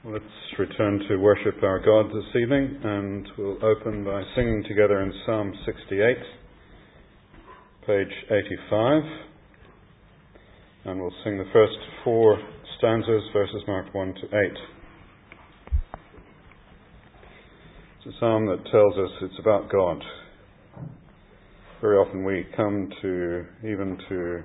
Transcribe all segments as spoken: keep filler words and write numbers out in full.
Let's return to worship our God this evening, and we'll open by singing together in Psalm sixty-eight, page eighty-five, and we'll sing the first four stanzas, verses marked one to eight. It's a psalm that tells us it's about God. Very often we come to, even to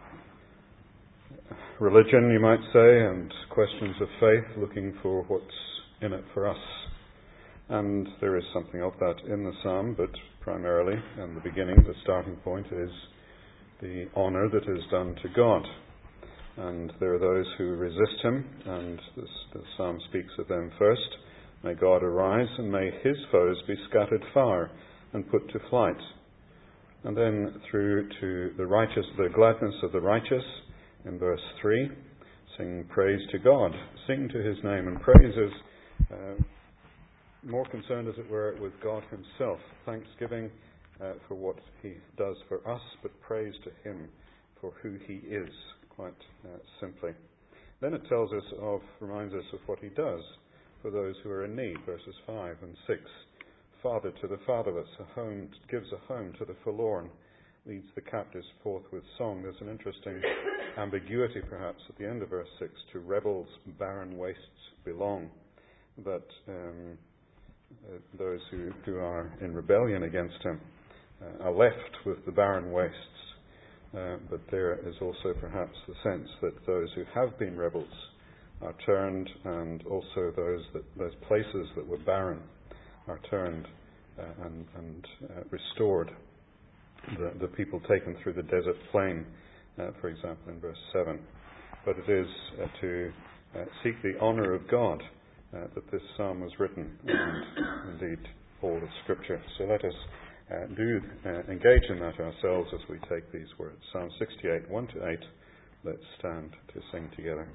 religion, you might say, and questions of faith, looking for what's in it for us. And there is something of that in the psalm, but primarily, in the beginning, the starting point is the honour that is done to God. And there are those who resist him, and this, the psalm speaks of them first. May God arise, and may his foes be scattered far and put to flight. And then through to the righteous, the gladness of the righteous, in verse three, sing praise to God, sing to his name, and praise is uh, more concerned, as it were, with God himself. Thanksgiving uh, for what he does for us, but praise to him for who he is, quite uh, simply. Then it tells us of, reminds us of what he does for those who are in need, verses five and six. Father to the fatherless, a home, gives a home to the forlorn, leads the captives forth with song. There's an interesting ambiguity, perhaps, at the end of verse six. To rebels barren wastes belong. That um, uh, those who, who are in rebellion against him uh, are left with the barren wastes. Uh, but there is also perhaps the sense that those who have been rebels are turned, and also those that those places that were barren are turned uh, and, and uh, restored. The, the people taken through the desert plain, uh, for example, in verse seven. But it is uh, to uh, seek the honour of God uh, that this psalm was written, and indeed all of Scripture. So let us uh, do uh, engage in that ourselves as we take these words. Psalm sixty-eight, one to eight. Let's stand to sing together.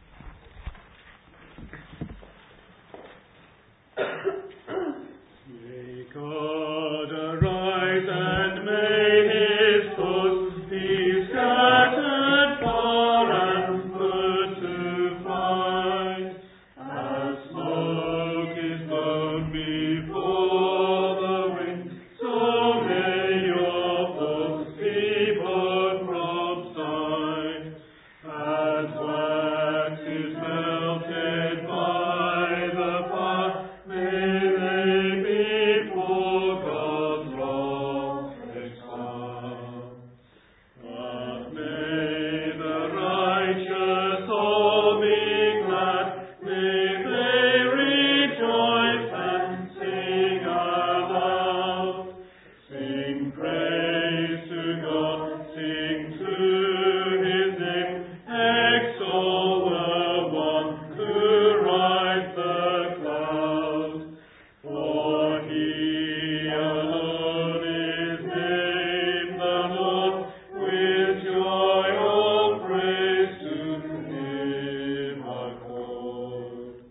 May God arise and may his foes be scattered far and put to flight. As smoke is blown before the wind, so may your foes be put from sight. As wax is melted by the fire, may they be before God's wrath exiled. But may the righteous all be glad, may they rejoice and sing aloud. Sing praise to God, sing to his name, extol the one who rides the clouds. For he alone is named the Lord, with joy all praise to him accord.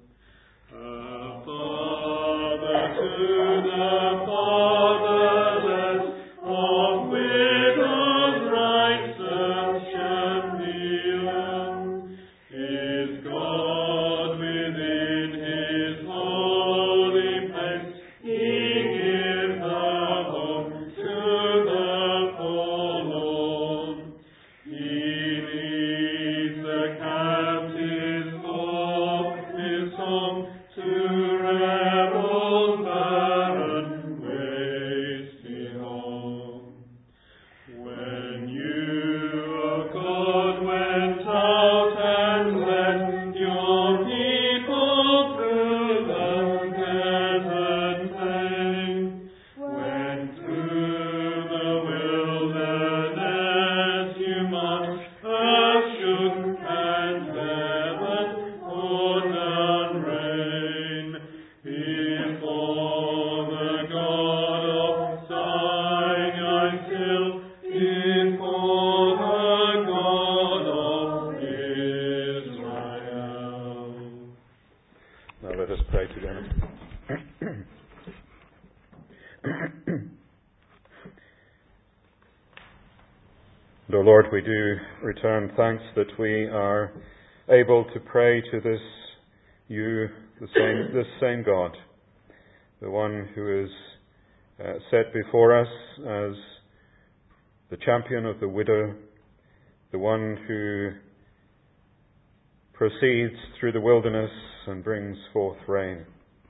A father to the fatherless, of widows' right subscription beyond, is God within his holy place. He gives a home to the forlorn. He leads the captives forth with song, to rebels barren waste belong. When you, O God, went out and led your people through the desert plain, when through the wilderness you marched, earth shook and heaven poured down rain. Before the God of Zion still, before the God of Israel. Now let us pray together. And, O Lord, we do return thanks that we are able to pray to this you, the same, this same God, the one who is uh, set before us as the champion of the widow, the one who proceeds through the wilderness and brings forth rain,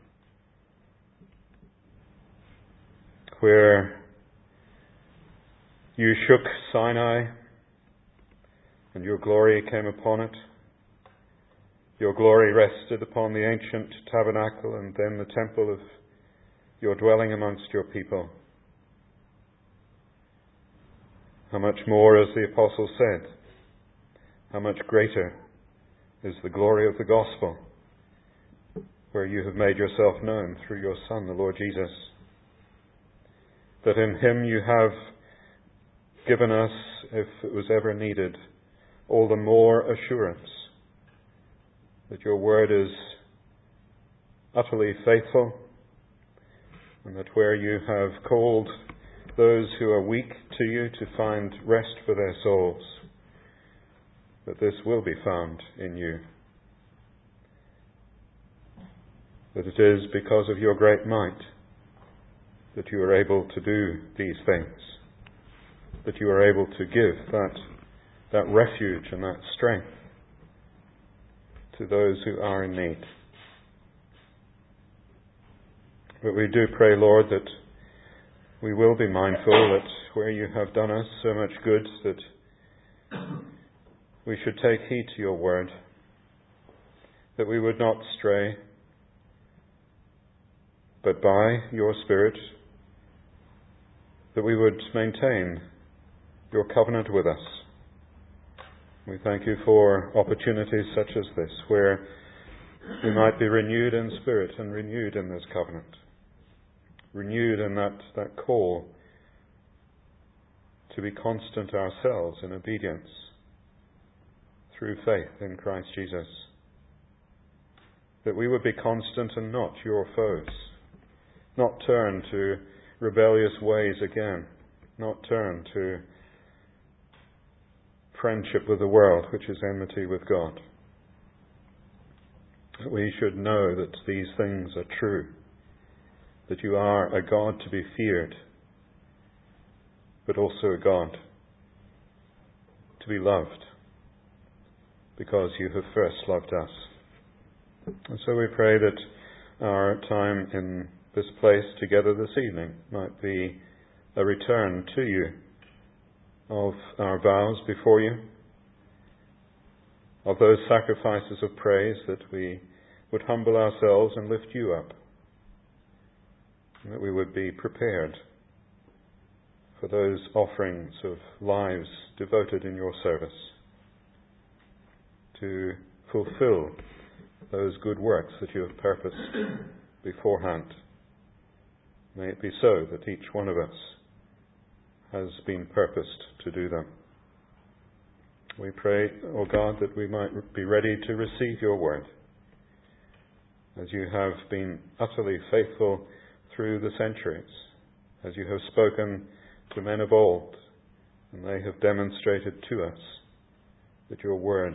where you shook Sinai and your glory came upon it. Your glory rested upon the ancient tabernacle and then the temple of your dwelling amongst your people. How much more, as the apostle said, how much greater is the glory of the gospel, where you have made yourself known through your Son, the Lord Jesus, that in him you have given us, if it was ever needed, all the more assurance that your word is utterly faithful, and that where you have called those who are weak to you to find rest for their souls, that this will be found in you. That it is because of your great might that you are able to do these things, that you are able to give that, that refuge and that strength to those who are in need. But we do pray, Lord, that we will be mindful that where you have done us so much good, that we should take heed to your word, that we would not stray, but by your Spirit, that we would maintain your covenant with us. We thank you for opportunities such as this, where we might be renewed in spirit and renewed in this covenant, renewed in that, that call to be constant ourselves in obedience through faith in Christ Jesus. That we would be constant and not your foes, not turn to rebellious ways again, not turn to friendship with the world, which is enmity with God. That we should know that these things are true, that you are a God to be feared, but also a God to be loved, because you have first loved us. And so we pray that our time in this place together this evening might be a return to you of our vows before you, of those sacrifices of praise, that we would humble ourselves and lift you up, and that we would be prepared for those offerings of lives devoted in your service, to fulfill those good works that you have purposed beforehand. May it be so that each one of us has been purposed to do them. We pray, O God, that we might be ready to receive your word, as you have been utterly faithful through the centuries, as you have spoken to men of old, and they have demonstrated to us that your word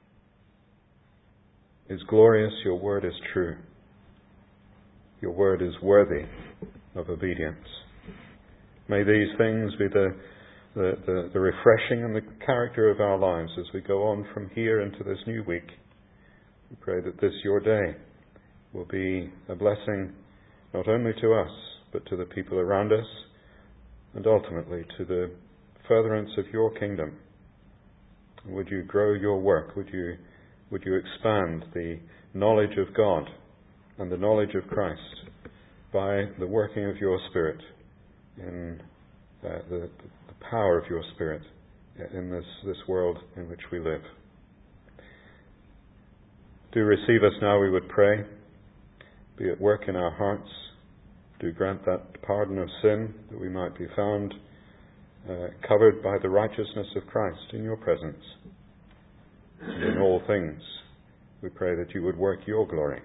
is glorious, your word is true, your word is worthy of obedience. May these things be the, the, the, the refreshing and the character of our lives as we go on from here into this new week. We pray that this, your day, will be a blessing not only to us, but to the people around us, and ultimately to the furtherance of your kingdom. Would you grow your work? Would you, would you expand the knowledge of God and the knowledge of Christ by the working of your Spirit, in uh, the, the power of your Spirit in this, this world in which we live. Do receive us now, we would pray. Be at work in our hearts. Do grant that pardon of sin, that we might be found uh, covered by the righteousness of Christ in your presence. And in all things, we pray that you would work your glory.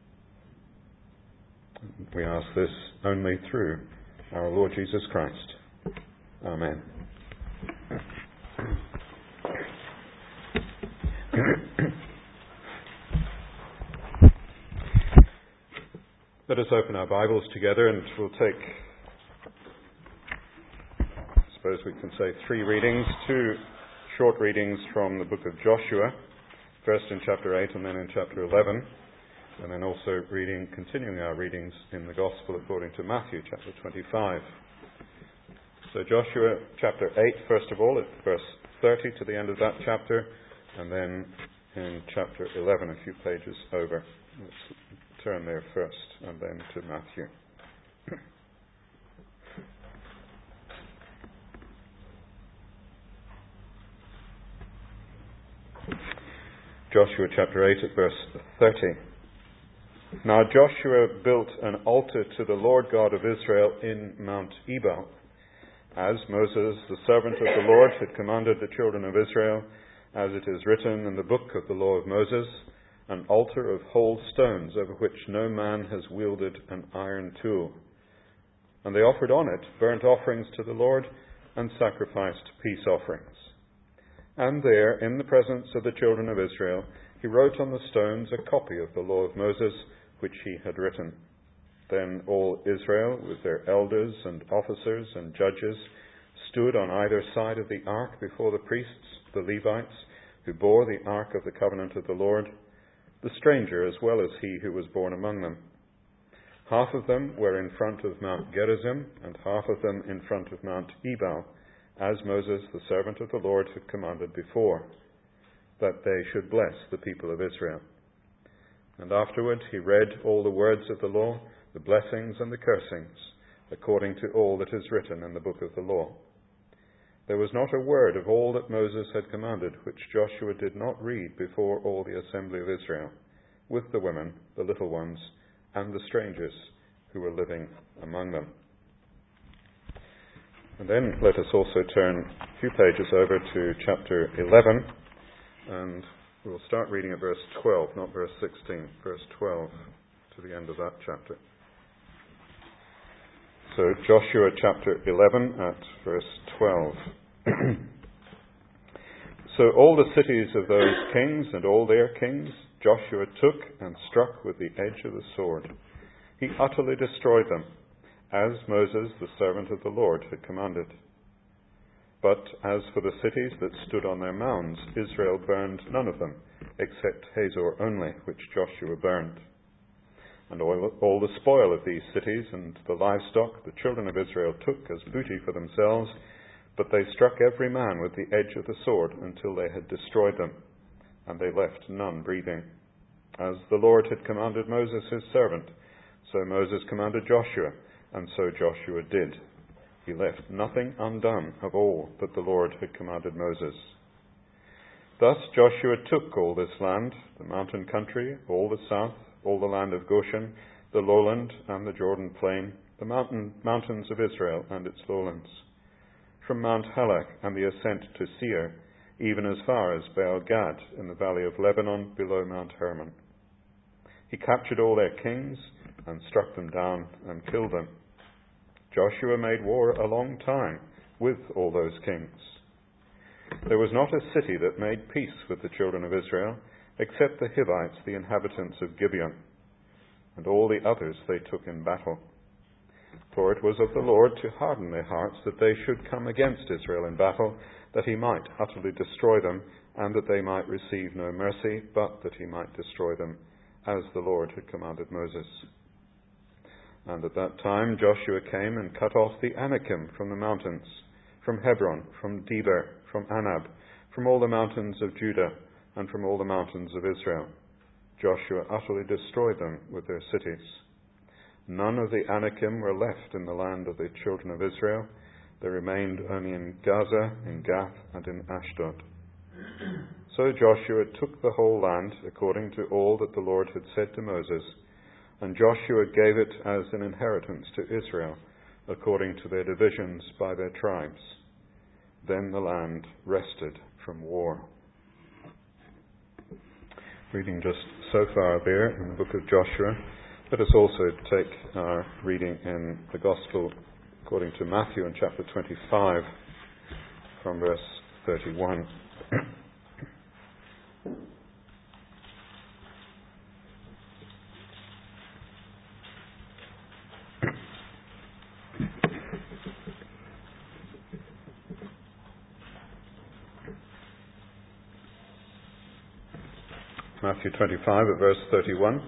We ask this only through our Lord Jesus Christ. Amen. Let us open our Bibles together and we'll take, I suppose we can say, three readings, two short readings from the book of Joshua, first in chapter eight and then in chapter eleven, and then also reading, continuing our readings in the Gospel according to Matthew chapter twenty-five. So Joshua chapter eight, first of all, at verse thirty to the end of that chapter, and then in chapter eleven, a few pages over. Let's turn there first, and then to Matthew. Joshua chapter eight at verse thirty. Now Joshua built an altar to the Lord God of Israel in Mount Ebal, as Moses, the servant of the Lord, had commanded the children of Israel, as it is written in the book of the law of Moses, an altar of whole stones over which no man has wielded an iron tool. And they offered on it burnt offerings to the Lord and sacrificed peace offerings. And there, in the presence of the children of Israel, he wrote on the stones a copy of the law of Moses, which he had written. Then all Israel, with their elders and officers and judges, stood on either side of the ark before the priests, the Levites, who bore the ark of the covenant of the Lord, the stranger as well as he who was born among them. Half of them were in front of Mount Gerizim, and half of them in front of Mount Ebal, as Moses, the servant of the Lord, had commanded before, that they should bless the people of Israel. And afterward he read all the words of the law, the blessings and the cursings, according to all that is written in the book of the law. There was not a word of all that Moses had commanded which Joshua did not read before all the assembly of Israel, with the women, the little ones, and the strangers who were living among them. And then let us also turn a few pages over to chapter eleven, and we'll start reading at verse twelve, not verse sixteen, verse twelve to the end of that chapter. So Joshua chapter eleven at verse twelve. So all the cities of those kings and all their kings Joshua took and struck with the edge of the sword. He utterly destroyed them, as Moses, the servant of the Lord, had commanded. But as for the cities that stood on their mounds, Israel burned none of them, except Hazor only, which Joshua burned. And all, all the spoil of these cities and the livestock the children of Israel took as booty for themselves, but they struck every man with the edge of the sword until they had destroyed them, and they left none breathing. As the Lord had commanded Moses his servant, so Moses commanded Joshua, and so Joshua did. He left nothing undone of all that the Lord had commanded Moses. Thus Joshua took all this land, the mountain country, all the south, all the land of Goshen, the lowland and the Jordan plain, the mountain, mountains of Israel and its lowlands, from Mount Halak and the ascent to Seir, even as far as Baal-Gad in the valley of Lebanon below Mount Hermon. He captured all their kings and struck them down and killed them. Joshua made war a long time with all those kings. There was not a city that made peace with the children of Israel, except the Hivites, the inhabitants of Gibeon, and all the others they took in battle. For it was of the Lord to harden their hearts that they should come against Israel in battle, that he might utterly destroy them, and that they might receive no mercy, but that he might destroy them, as the Lord had commanded Moses. And at that time Joshua came and cut off the Anakim from the mountains, from Hebron, from Debir, from Anab, from all the mountains of Judah, and from all the mountains of Israel. Joshua utterly destroyed them with their cities. None of the Anakim were left in the land of the children of Israel. They remained only in Gaza, in Gath, and in Ashdod. So Joshua took the whole land, according to all that the Lord had said to Moses, and Joshua gave it as an inheritance to Israel, according to their divisions by their tribes. Then the land rested from war. Reading just so far there in the book of Joshua, let us also take our reading in the Gospel according to Matthew in chapter twenty-five from verse thirty-one. Matthew twenty-five at verse thirty-one.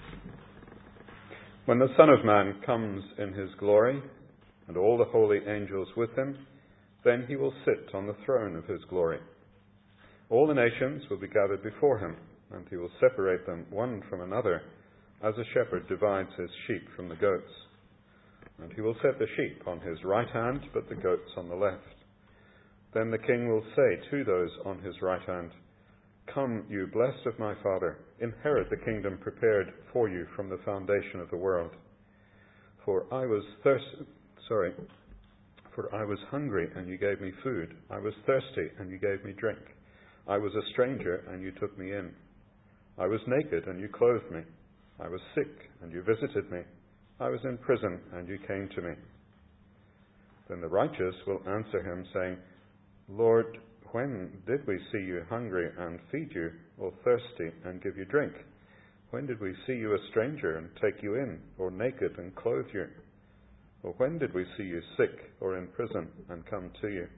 When the Son of Man comes in his glory, and all the holy angels with him, then he will sit on the throne of his glory. All the nations will be gathered before him, and he will separate them one from another, as a shepherd divides his sheep from the goats. And he will set the sheep on his right hand, but the goats on the left. Then the king will say to those on his right hand, "Come, you blessed of my Father, inherit the kingdom prepared for you from the foundation of the world. For I was thirst- sorry, for I was hungry, and you gave me food. I was thirsty, and you gave me drink. I was a stranger, and you took me in. I was naked, and you clothed me. I was sick, and you visited me. I was in prison, and you came to me." Then the righteous will answer him, saying, "Lord, when did we see you hungry and feed you, or thirsty and give you drink? When did we see you a stranger and take you in, or naked and clothe you? Or when did we see you sick or in prison and come to you?"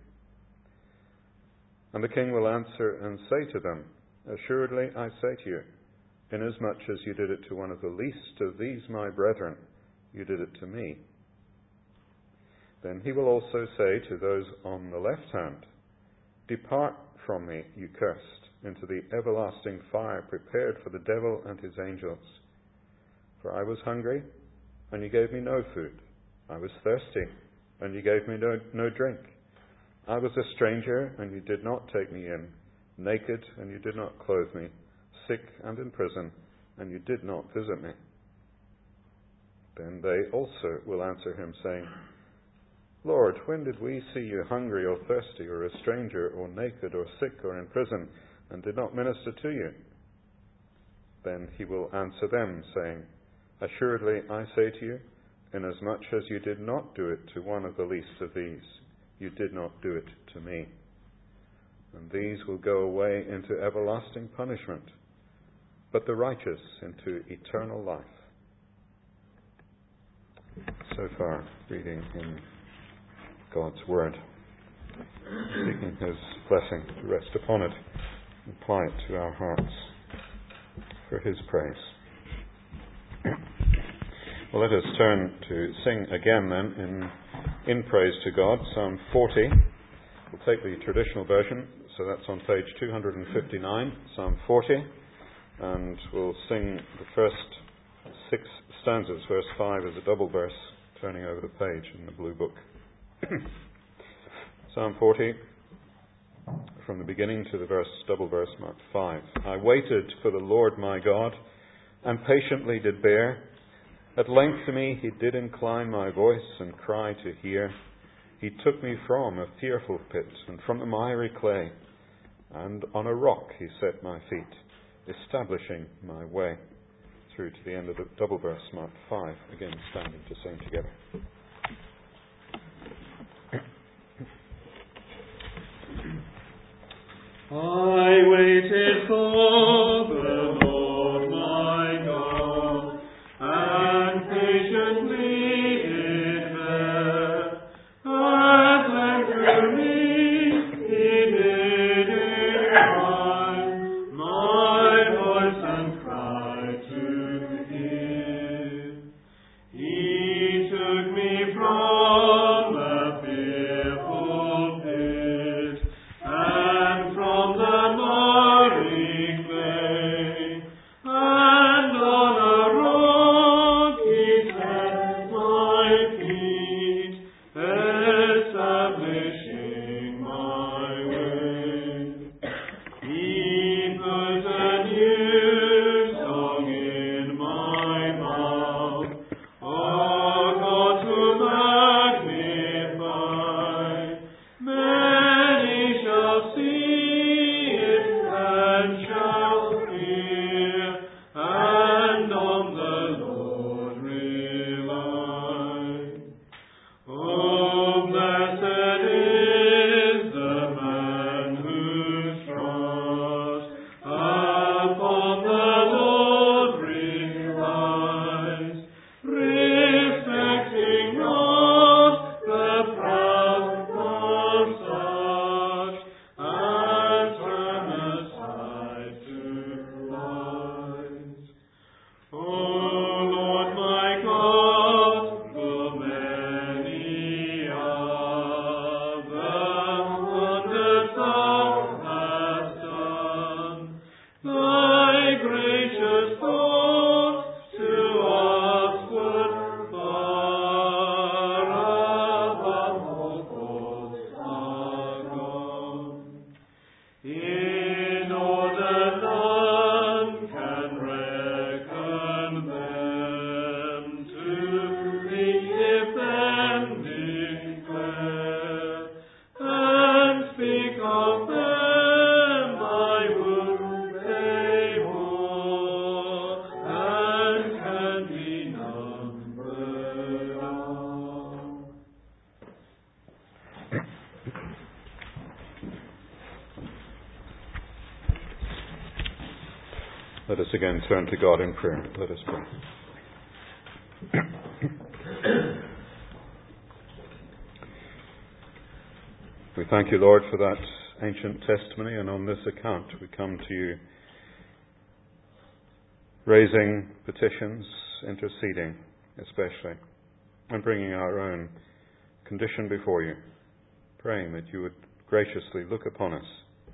And the king will answer and say to them, "Assuredly I say to you, inasmuch as you did it to one of the least of these my brethren, you did it to me." Then he will also say to those on the left hand, "Depart from me, you cursed, into the everlasting fire prepared for the devil and his angels. For I was hungry, and you gave me no food. I was thirsty, and you gave me no, no drink. I was a stranger, and you did not take me in, naked, and you did not clothe me, sick and in prison, and you did not visit me." Then they also will answer him, saying, "Lord, when did we see you hungry or thirsty, or a stranger, or naked, or sick, or in prison, and did not minister to you?" Then he will answer them, saying, "Assuredly I say to you, inasmuch as you did not do it to one of the least of these, you did not do it to me." And these will go away into everlasting punishment, but the righteous into eternal life. So far, reading in God's Word, seeking His blessing to rest upon it, apply it to our hearts for His praise. Well, let us turn to sing again then in, in praise to God, Psalm forty. We'll take the traditional version, so that's on page two hundred fifty-nine, Psalm forty, and we'll sing the first six stanzas. Verse five is a double verse, turning over the page in the blue book. Psalm forty, from the beginning to the verse, double verse marked five. "I waited for the Lord my God, and patiently did bear. At length to me he did incline my voice, and cry to hear. He took me from a fearful pit, and from the miry clay, and on a rock he set my feet, establishing my way." Through to the end of the double verse marked five, again standing to sing together. I waited for the Lord my God, and patiently did bear. At length to me he did incline my voice and cry to hear. He took me from a fearful pit, and from the miry clay, and on a rock he set my feet, establishing my way. He put a new song in my mouth, oh God, to magnify. Many shall see it and shall fear, and on the Lord rely. Oh, blessed is the man whose trust upon the Lord relies, respecting not the proud of such as turn aside to Let us again turn to God in prayer. Let us pray. We thank you, Lord, for that ancient testimony, and on this account we come to you raising petitions, interceding especially, and bringing our own condition before you, praying that you would graciously look upon us.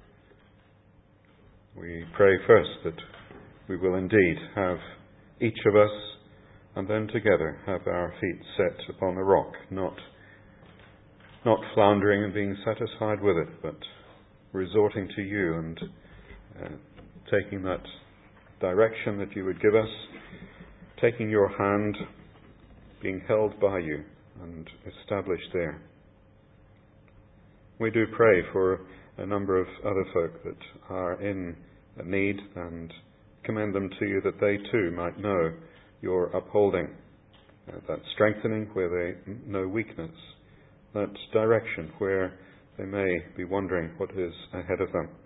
We pray first that we will indeed have each of us, and then together have our feet set upon the rock, not, not floundering and being satisfied with it, but resorting to you and uh, taking that direction that you would give us, taking your hand, being held by you and established there. We do pray for a number of other folk that are in need, and commend them to you that they too might know your upholding, uh, that strengthening where they know weakness, that direction where they may be wondering what is ahead of them,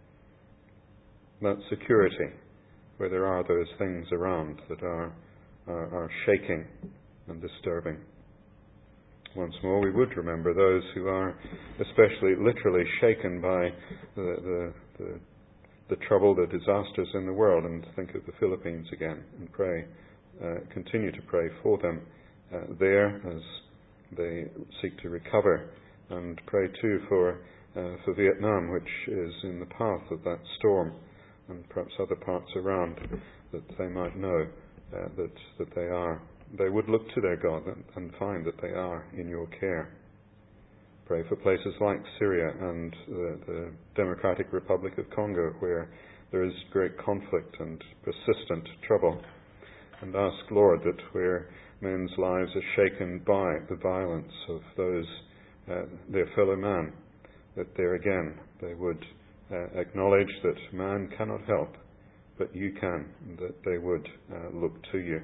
that security where there are those things around that are, are, are shaking and disturbing. Once more, we would remember those who are especially literally shaken by the, the, the, the trouble, the disasters in the world, and think of the Philippines again and pray, uh, continue to pray for them uh, there as they seek to recover, and pray too for uh, for Vietnam, which is in the path of that storm, and perhaps other parts around, that they might know uh, that that they are. They would look to their God and, and find that they are in your care. Pray for places like Syria and the, the Democratic Republic of Congo, where there is great conflict and persistent trouble. And ask, Lord, that where men's lives are shaken by the violence of those, uh, their fellow man, that there again they would uh, acknowledge that man cannot help, but you can, and that they would uh, look to you.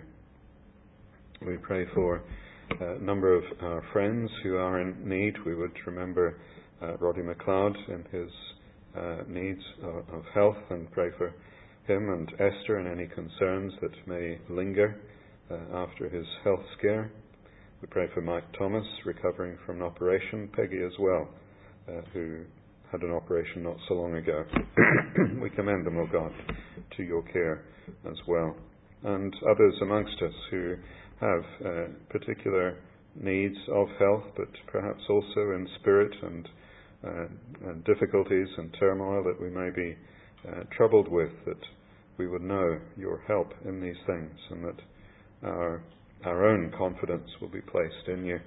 We pray for a number of our friends who are in need. We would remember uh, Roddy McLeod in his uh, needs of, of health, and pray for him and Esther and any concerns that may linger uh, after his health scare. We pray for Mike Thomas, recovering from an operation, Peggy as well, uh, who had an operation not so long ago. We commend them, O God, to your care as well. And others amongst us who have uh, particular needs of health, but perhaps also in spirit and, uh, and difficulties and turmoil that we may be uh, troubled with, that we would know your help in these things, and that our, our own confidence will be placed in you.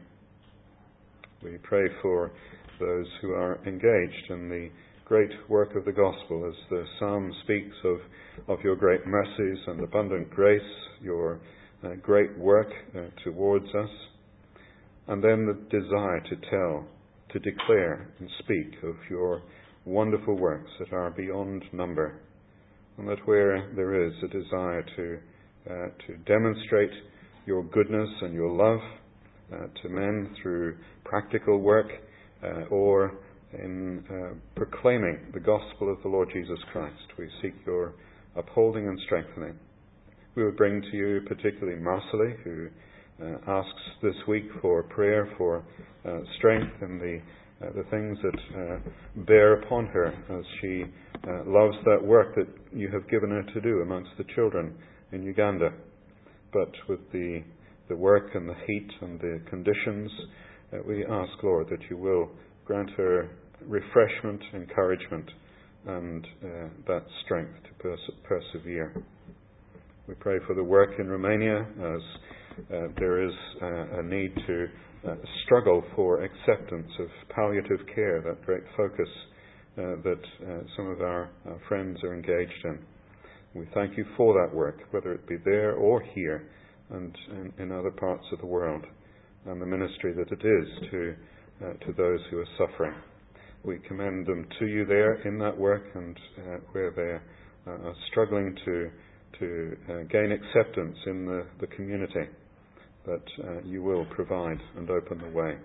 We pray for those who are engaged in the great work of the gospel, as the psalm speaks of, of your great mercies and abundant grace, your Uh, great work uh, towards us, and then the desire to tell, to declare and speak of your wonderful works that are beyond number, and that where there is a desire to uh, to demonstrate your goodness and your love uh, to men through practical work uh, or in uh, proclaiming the gospel of the Lord Jesus Christ, we seek your upholding and strengthening. We would bring to you particularly Marcely, who uh, asks this week for prayer for uh, strength in the uh, the things that uh, bear upon her as she uh, loves that work that you have given her to do amongst the children in Uganda. But with the the work and the heat and the conditions, uh, we ask, Lord, that you will grant her refreshment, encouragement, and uh, that strength to pers- persevere. We pray for the work in Romania, as uh, there is uh, a need to uh, struggle for acceptance of palliative care, that great focus uh, that uh, some of our, our friends are engaged in. We thank you for that work, whether it be there or here and in, in other parts of the world, and the ministry that it is to uh, to those who are suffering. We commend them to you there in that work, and uh, where they uh, are struggling to to uh, gain acceptance in the, the community, that uh, you will provide and open the way.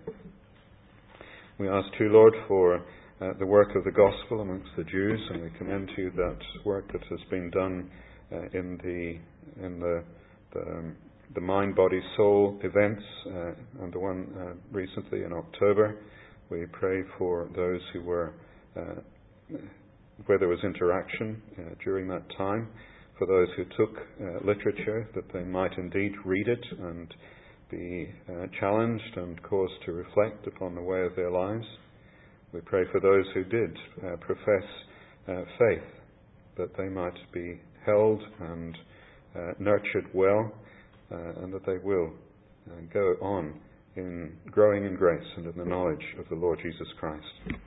We ask too, Lord, for uh, the work of the gospel amongst the Jews, and we commend to you that work that has been done uh, in the in the the, um, the mind, body, soul events, uh, and the one uh, recently in October. We pray for those who were uh, where there was interaction uh, during that time, for those who took uh, literature, that they might indeed read it and be uh, challenged and caused to reflect upon the way of their lives. We pray for those who did uh, profess uh, faith, that they might be held and uh, nurtured well, uh, and that they will uh, go on in growing in grace and in the knowledge of the Lord Jesus Christ.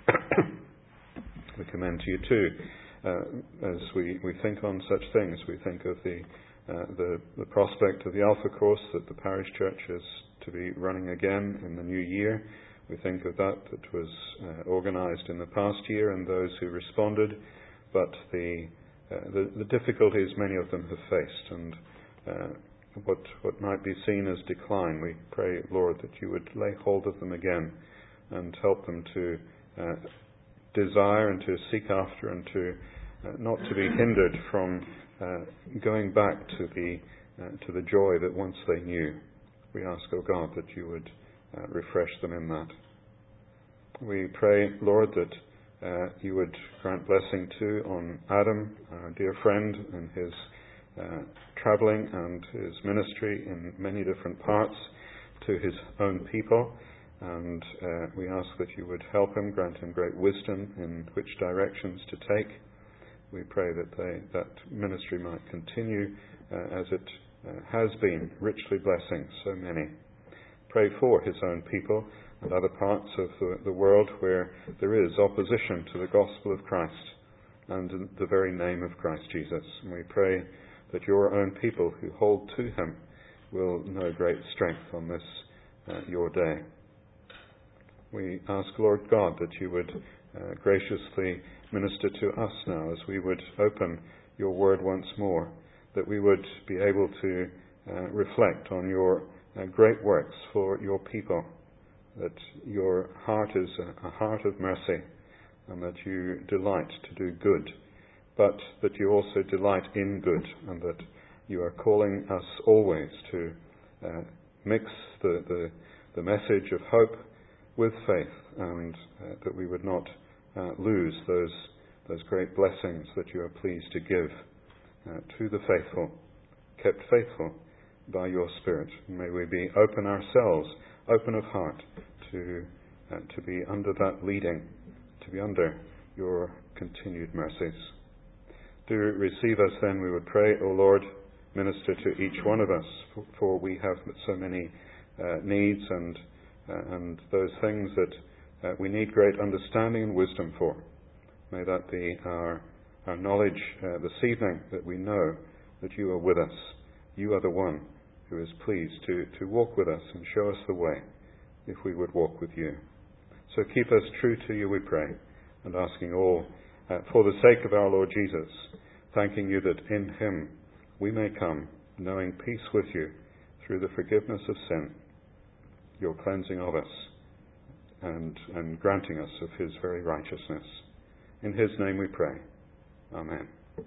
We commend to you too, uh, as we, we think on such things, we think of the, uh, the the prospect of the Alpha Course that the parish church is to be running again in the new year. We think of that that was uh, organised in the past year and those who responded, but the, uh, the the difficulties many of them have faced and uh, what what might be seen as decline. We pray, Lord, that you would lay hold of them again and help them to uh, desire and to seek after and to uh, not to be hindered from uh, going back to the uh, to the joy that once they knew. We ask, O God, that you would uh, refresh them in that. We pray, Lord, that uh, you would grant blessing too on Adam, our dear friend, and his uh, travelling and his ministry in many different parts to his own people. And uh, we ask that you would help him, grant him great wisdom in which directions to take. We pray that they, that ministry might continue uh, as it uh, has been, richly blessing so many. Pray for his own people and other parts of the, the world where there is opposition to the gospel of Christ and the very name of Christ Jesus. And we pray that your own people who hold to him will know great strength on this, uh, your day. We ask, Lord God, that you would uh, graciously minister to us now as we would open your word once more, that we would be able to uh, reflect on your uh, great works for your people, that your heart is a, a heart of mercy and that you delight to do good, but that you also delight in good and that you are calling us always to uh, mix the, the, the message of hope with faith, and uh, that we would not uh, lose those those great blessings that you are pleased to give uh, to the faithful, kept faithful by your Spirit. May we be open ourselves, open of heart, to uh, to be under that leading, to be under your continued mercies. Do receive us then, we would pray, O Lord, minister to each one of us, for, for we have so many uh, needs and Uh, and those things that uh, we need great understanding and wisdom for. May that be our, our knowledge uh, this evening, that we know that you are with us. You are the one who is pleased to, to walk with us and show us the way, if we would walk with you. So keep us true to you, we pray, and asking all uh, for the sake of our Lord Jesus, thanking you that in him we may come, knowing peace with you through the forgiveness of sin, your cleansing of us, and, and granting us of his very righteousness. In his name we pray. Amen.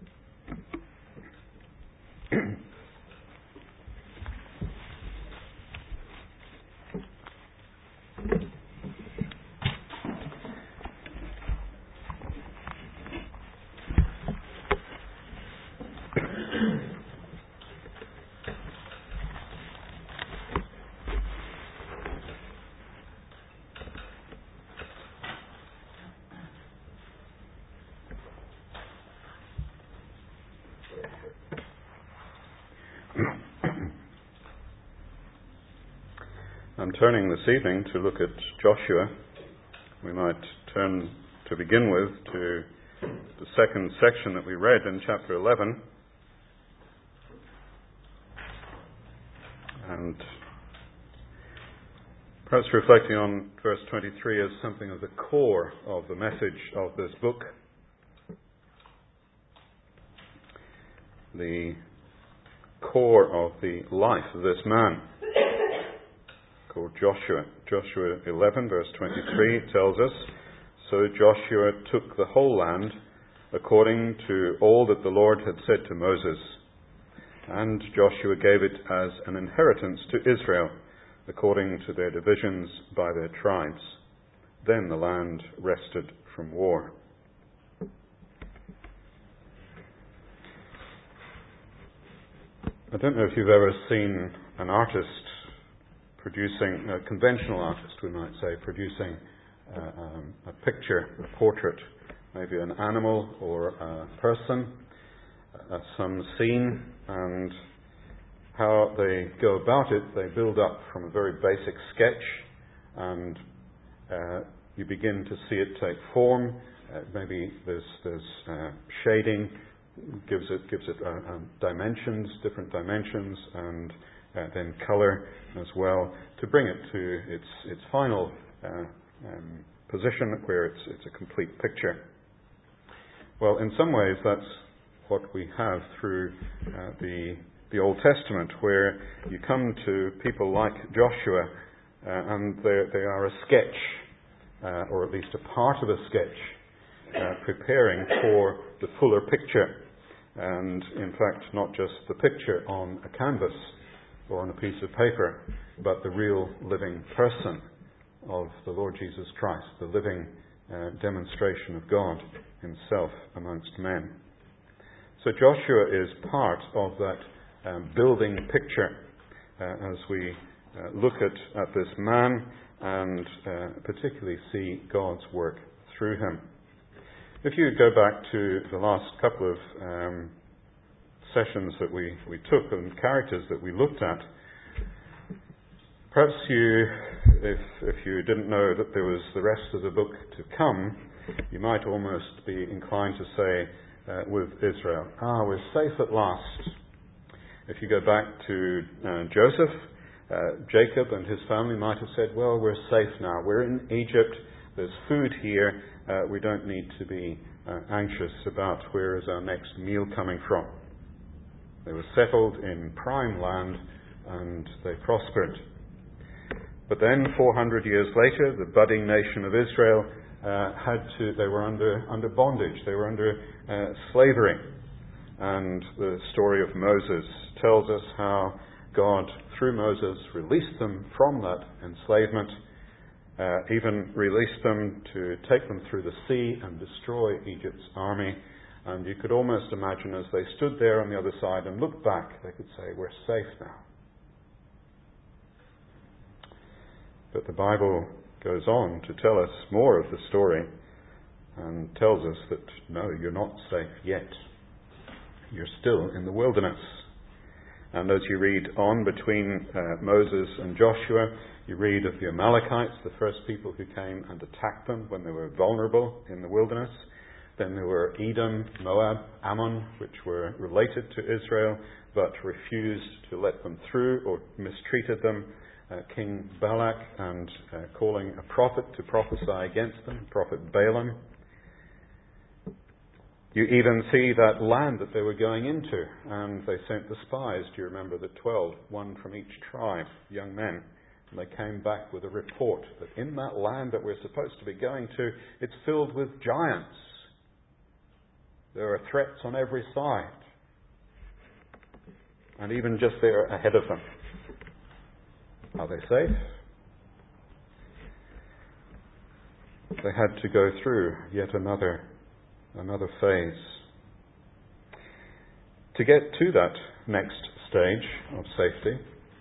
I'm turning this evening to look at Joshua. We might turn to begin with to the second section that we read in chapter eleven. And perhaps reflecting on verse twenty-three as something of the core of the message of this book. The core of the life of this man, called Joshua. Joshua eleven, verse twenty-three, tells us, "So Joshua took the whole land, according to all that the Lord had said to Moses, And Joshua gave it as an inheritance to Israel, according to their divisions by their tribes. Then the land rested from war. I don't know if you've ever seen an artist producing, a conventional artist we might say, producing uh, um, a picture, a portrait, maybe an animal or a person, uh, some scene, and how they go about it. They build up from a very basic sketch, and uh, you begin to see it take form. Uh, maybe there's, there's uh, shading, gives it gives it uh, um, dimensions, different dimensions, and uh, then colour as well, to bring it to its its final uh, um, position where it's it's a complete picture. Well, in some ways, that's what we have through uh, the the Old Testament, where you come to people like Joshua, uh, and they they are a sketch, uh, or at least a part of a sketch, uh, preparing for the fuller picture. And in fact, not just the picture on a canvas or on a piece of paper, but the real living person of the Lord Jesus Christ, the living uh, demonstration of God himself amongst men. So Joshua is part of that um, building picture uh, as we uh, look at, at this man and uh, particularly see God's work through him. If you go back to the last couple of um, sessions that we, we took and characters that we looked at, perhaps you, if if you didn't know that there was the rest of the book to come, you might almost be inclined to say uh, with Israel, ah, we're safe at last. If you go back to uh, Joseph, uh, Jacob and his family might have said, well, we're safe now. We're in Egypt. There's food here. Uh, we don't need to be uh, anxious about where is our next meal coming from. They were settled in prime land and they prospered. But then, four hundred years later, the budding nation of Israel uh, had to, they were under, under bondage. They were under uh, slavery. And the story of Moses tells us how God, through Moses, released them from that enslavement. Uh, even released them to take them through the sea and destroy Egypt's army. And you could almost imagine as they stood there on the other side and looked back, they could say, we're safe now. But the Bible goes on to tell us more of the story and tells us that, no, you're not safe yet. You're still in the wilderness. And as you read on between uh, Moses and Joshua, you read of the Amalekites, the first people who came and attacked them when they were vulnerable in the wilderness. Then there were Edom, Moab, Ammon, which were related to Israel, but refused to let them through or mistreated them. Uh, King Balak, and uh, calling a prophet to prophesy against them, Prophet Balaam. You even see that land that they were going into, and they sent the spies. Do you remember the twelve, one from each tribe, young men? And they came back with a report that in that land that we're supposed to be going to, it's filled with giants. There are threats on every side. And even just there ahead of them. Are they safe? They had to go through yet another another phase. To get to that next stage of safety,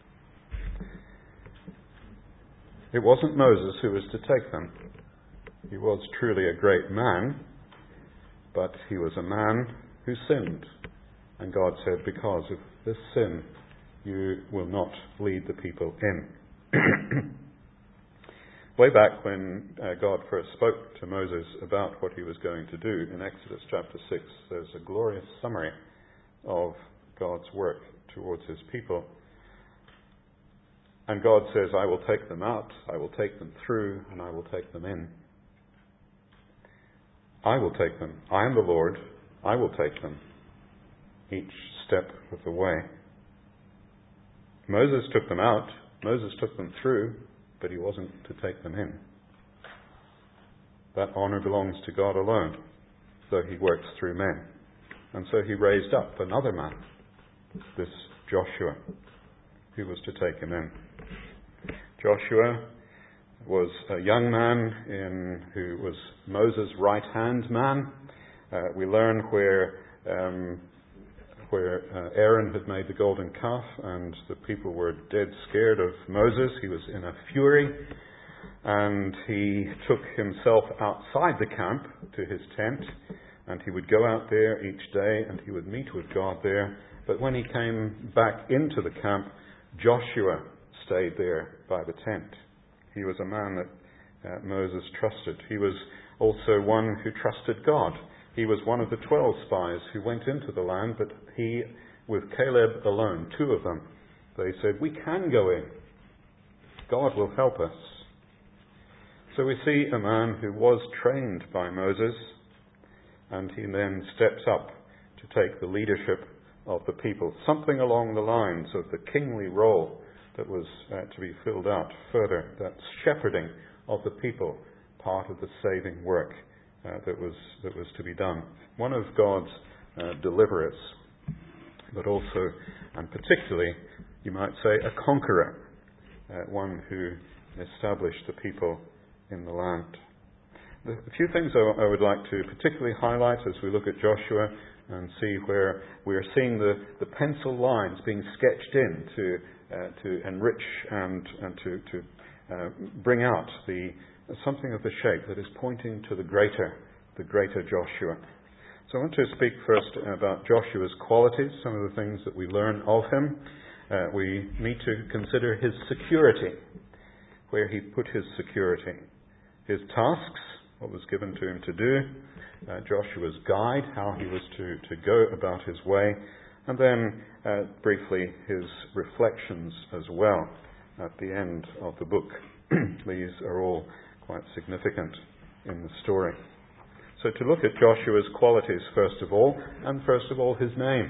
it wasn't Moses who was to take them. He was truly a great man, but he was a man who sinned. And God said, because of this sin, you will not lead the people in. Way back when uh, God first spoke to Moses about what he was going to do in Exodus chapter six, there's a glorious summary of God's work towards his people. And God says, I will take them out, I will take them through, and I will take them in. I will take them. I am the Lord. I will take them each step of the way. Moses took them out. Moses took them through, but he wasn't to take them in. That honour belongs to God alone, though he works through men. And so he raised up another man, this Joshua who was to take him in. Joshua was a young man in, who was Moses' right-hand man. Uh, we learn where um, where uh, Aaron had made the golden calf and the people were dead scared of Moses. He was in a fury and he took himself outside the camp to his tent and he would go out there each day and he would meet with God there. But when he came back into the camp, Joshua stayed there by the tent. He was a man that uh, Moses trusted. He was also one who trusted God. He was one of the twelve spies who went into the land, but he, with Caleb alone, two of them, they said, we can go in. God will help us. So we see a man who was trained by Moses, and he then steps up to take the leadership of the people. Something along the lines of the kingly role that was uh, to be filled out further. That shepherding of the people, part of the saving work uh, that was that was to be done. One of God's uh, deliverers, but also, and particularly, you might say, a conqueror, uh, one who established the people in the land. The few things I, I would like to particularly highlight as we look at Joshua and see where we are seeing the, the pencil lines being sketched in to uh, to enrich and and to to uh, bring out the something of the shape that is pointing to the greater the greater Joshua. So I want to speak first about Joshua's qualities, some of the things that we learn of him. Uh, we need to consider his security, where he put his security, his tasks, what was given to him to do, uh, Joshua's guide, how he was to, to go about his way, and then uh, briefly his reflections as well at the end of the book. These are all quite significant in the story. So to look at Joshua's qualities first of all, and first of all his name.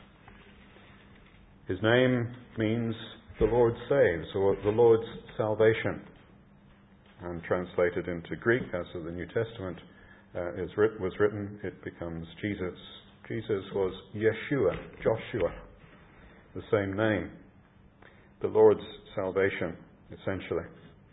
His name means the Lord saves, or the Lord's salvation. And translated into Greek, as of the New Testament uh, is writ- was written, it becomes Jesus. Jesus was Yeshua, Joshua, the same name. The Lord's salvation, essentially.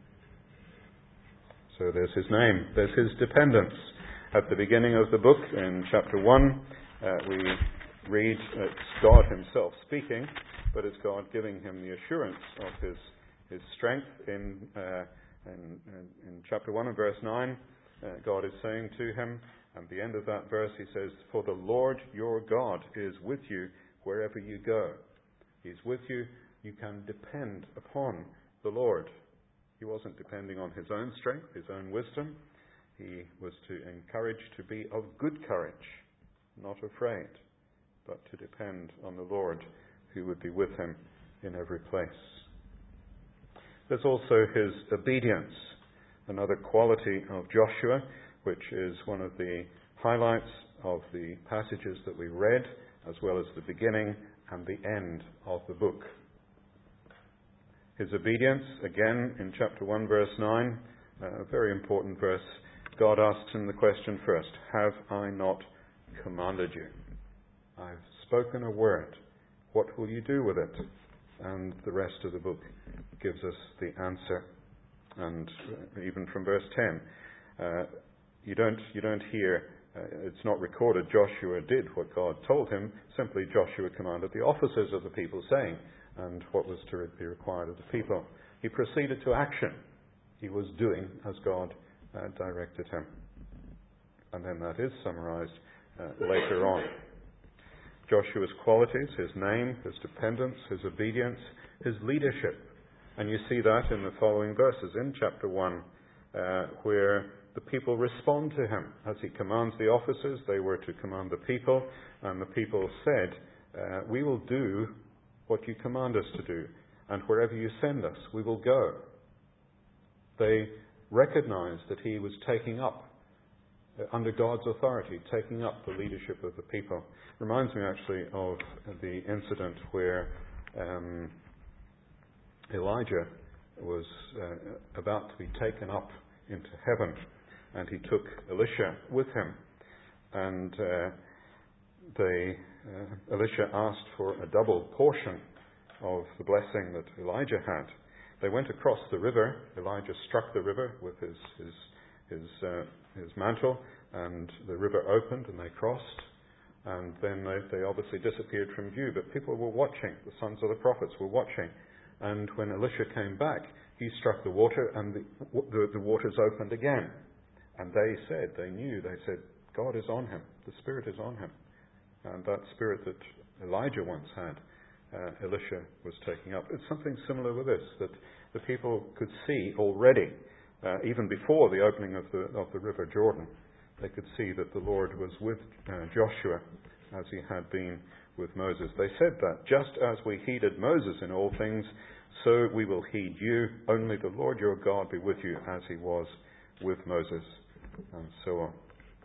So there's his name, there's his dependence. At the beginning of the book, in chapter one, uh, we read it's God himself speaking, but it's God giving him the assurance of his his strength. In, uh, in, in chapter one and verse nine, uh, God is saying to him, at the end of that verse he says, "For the Lord your God is with you wherever you go." He's with you. You can depend upon the Lord. He wasn't depending on his own strength, his own wisdom. He was to encourage to be of good courage, not afraid, but to depend on the Lord who would be with him in every place. There's also his obedience, another quality of Joshua, which is one of the highlights of the passages that we read, as well as the beginning and the end of the book. His obedience, again in chapter one, verse nine, a very important verse. God asks him the question first, "Have I not commanded you? I've spoken a word. What will you do with it?" And the rest of the book gives us the answer. And even from verse ten, uh, you don't you don't hear, uh, it's not recorded Joshua did what God told him. Simply Joshua commanded the officers of the people, saying, and what was to be required of the people. He proceeded to action. He was doing as God uh, directed him. And then that is summarized uh, later on. Joshua's qualities, his name, his dependence, his obedience, his leadership. And you see that in the following verses in chapter one, uh, where the people respond to him. As he commands the officers, they were to command the people, and the people said, uh, "We will do what you command us to do, and wherever you send us, we will go." They recognized that he was taking up, uh, under God's authority, taking up the leadership of the people. Reminds me actually of the incident where um, Elijah was uh, about to be taken up into heaven, and he took Elisha with him, and uh, they uh, Elisha asked for a double portion of the blessing that Elijah had. They went across the river. Elijah struck the river with his his his, uh, his mantle, and the river opened and they crossed. And then they, they obviously disappeared from view. But people were watching. The sons of the prophets were watching. And when Elisha came back, he struck the water, and the, the, the waters opened again. And they said, they knew, they said, God is on him. The Spirit is on him. And that Spirit that Elijah once had, uh, Elisha was taking up. It's something similar with this, that the people could see already, uh, even before the opening of the of the River Jordan, they could see that the Lord was with uh, Joshua as he had been with Moses. They said that, just as we heeded Moses in all things, so we will heed you. Only the Lord your God be with you as he was with Moses, and so on.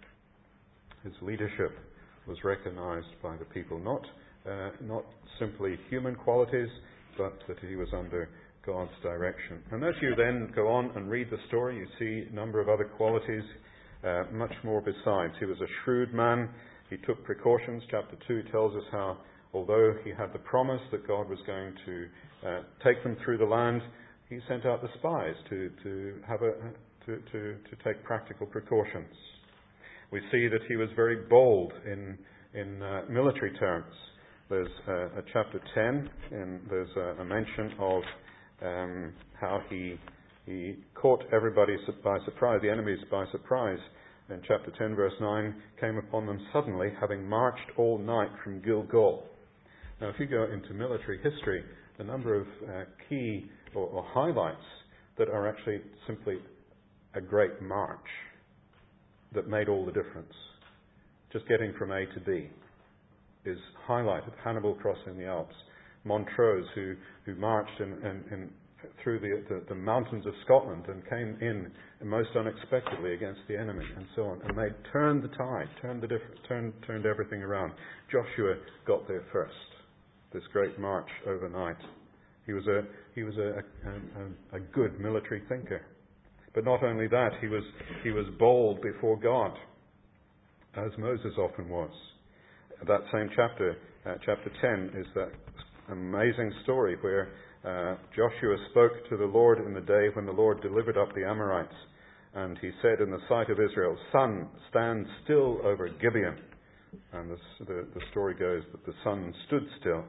His leadership was recognized by the people, not uh, not simply human qualities, but that he was under God's direction. And as you then go on and read the story, you see a number of other qualities, uh, much more besides. He was a shrewd man. He took precautions. Chapter two tells us how, although he had the promise that God was going to uh, take them through the land, he sent out the spies to to have a to to, to take practical precautions. We see that he was very bold in in uh, military terms. There's uh, a chapter ten, and there's a, a mention of um, how he he caught everybody by surprise, the enemies by surprise. In chapter ten, verse nine, came upon them suddenly, having marched all night from Gilgal. Now, if you go into military history, a number of uh, key or, or highlights that are actually simply a great march that made all the difference. Just getting from A to B is highlighted. Hannibal crossing the Alps. Montrose, who, who marched in, in, in, through the, the, the mountains of Scotland and came in most unexpectedly against the enemy, and so on. And they turned the tide, turned, the diff- turned, turned everything around. Joshua got there first. This great march overnight. He was a he was a, a, a, a good military thinker. But not only that, he was he was bold before God, as Moses often was. That same chapter, uh, chapter ten, is that amazing story where uh, Joshua spoke to the Lord in the day when the Lord delivered up the Amorites. And he said in the sight of Israel, "Sun, stand still over Gibeon." And this, the, the story goes that the sun stood still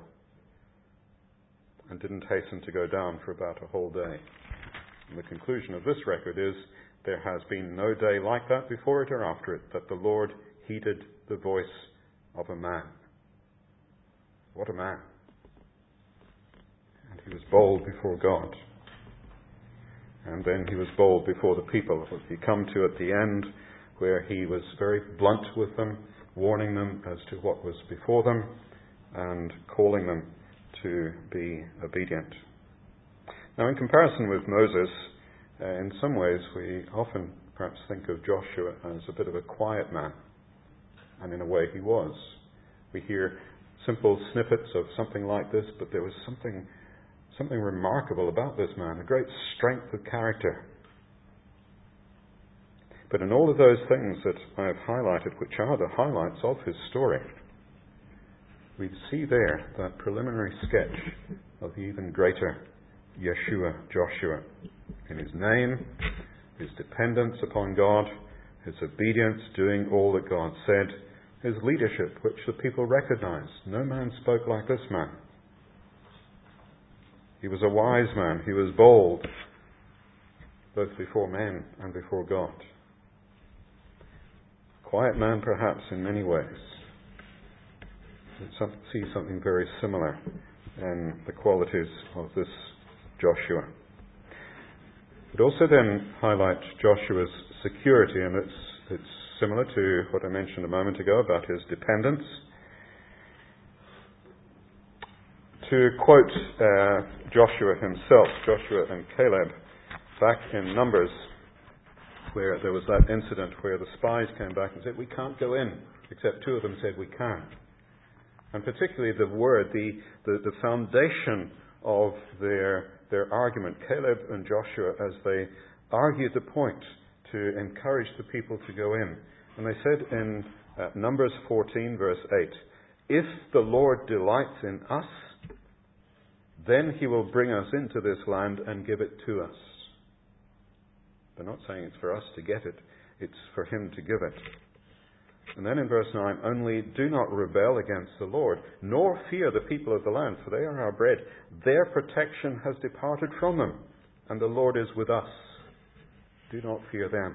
and didn't hasten to go down for about a whole day. And the conclusion of this record is, there has been no day like that before it or after it, that the Lord heeded the voice of a man. What a man. And he was bold before God. And then he was bold before the people. We come to at the end where he was very blunt with them, warning them as to what was before them and calling them to be obedient. Now, in comparison with Moses, uh, in some ways we often perhaps think of Joshua as a bit of a quiet man, and in a way he was. We hear simple snippets of something like this, but there was something something remarkable about this man, a great strength of character. But in all of those things that I have highlighted, which are the highlights of his story, we see there that preliminary sketch of the even greater Yeshua, Joshua, in his name, his dependence upon God, his obedience, doing all that God said, his leadership, which the people recognized. No man spoke like this man. He was a wise man. He was bold, both before men and before God. Quiet man, perhaps, in many ways. We see something very similar in the qualities of this Joshua. It also then highlights Joshua's security, and it's it's similar to what I mentioned a moment ago about his dependence. To quote uh, Joshua himself, Joshua and Caleb, back in Numbers, where there was that incident where the spies came back and said, "We can't go in," except two of them said, "We can." And particularly the word, the, the, the foundation of their their argument, Caleb and Joshua, as they argued the point to encourage the people to go in. And they said in uh, Numbers fourteen, verse eight, if the Lord delights in us, then he will bring us into this land and give it to us. They're not saying it's for us to get it, it's for him to give it. And then in verse nine, only do not rebel against the Lord, nor fear the people of the land, for they are our bread. Their protection has departed from them, and the Lord is with us. Do not fear them.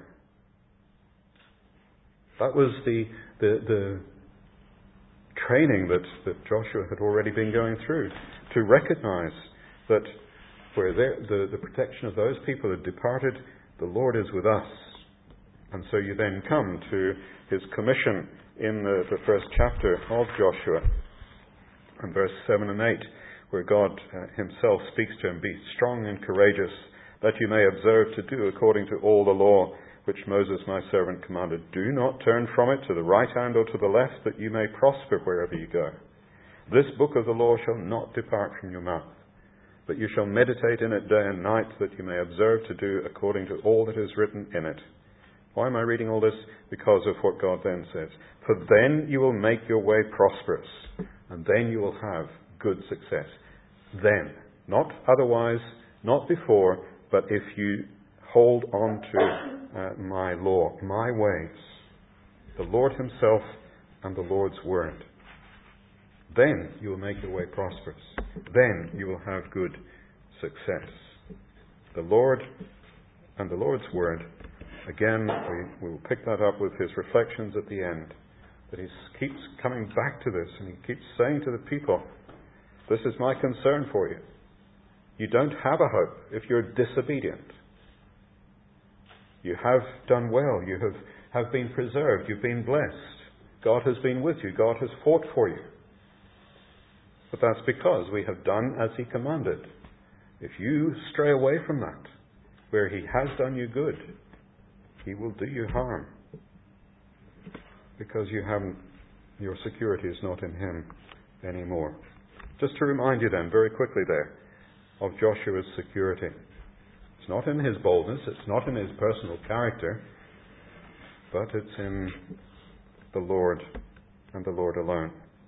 That was the, the, the training that, that Joshua had already been going through, to recognize that where the, the protection of those people had departed, the Lord is with us. And so you then come to his commission in the, the first chapter of Joshua, and verse seven and eight, where God uh, himself speaks to him, "Be strong and courageous, that you may observe to do according to all the law which Moses my servant commanded. Do not turn from it to the right hand or to the left, that you may prosper wherever you go. This book of the law shall not depart from your mouth, but you shall meditate in it day and night, that you may observe to do according to all that is written in it." Why am I reading all this? Because of what God then says. "For then you will make your way prosperous, and then you will have good success." Then, not otherwise, not before, but if you hold on to uh, my law, my ways, the Lord himself and the Lord's word, then you will make your way prosperous. Then you will have good success. The Lord and the Lord's word. Again, we will pick that up with his reflections at the end. That he keeps coming back to this, and he keeps saying to the people, this is my concern for you. You don't have a hope if you're disobedient. You have done well. You have, have been preserved. You've been blessed. God has been with you. God has fought for you. But that's because we have done as he commanded. If you stray away from that, where he has done you good, he will do you harm, because you haven't, your security is not in him anymore. Just to remind you then, very quickly there, of Joshua's security. It's not in his boldness, it's not in his personal character, but it's in the Lord and the Lord alone.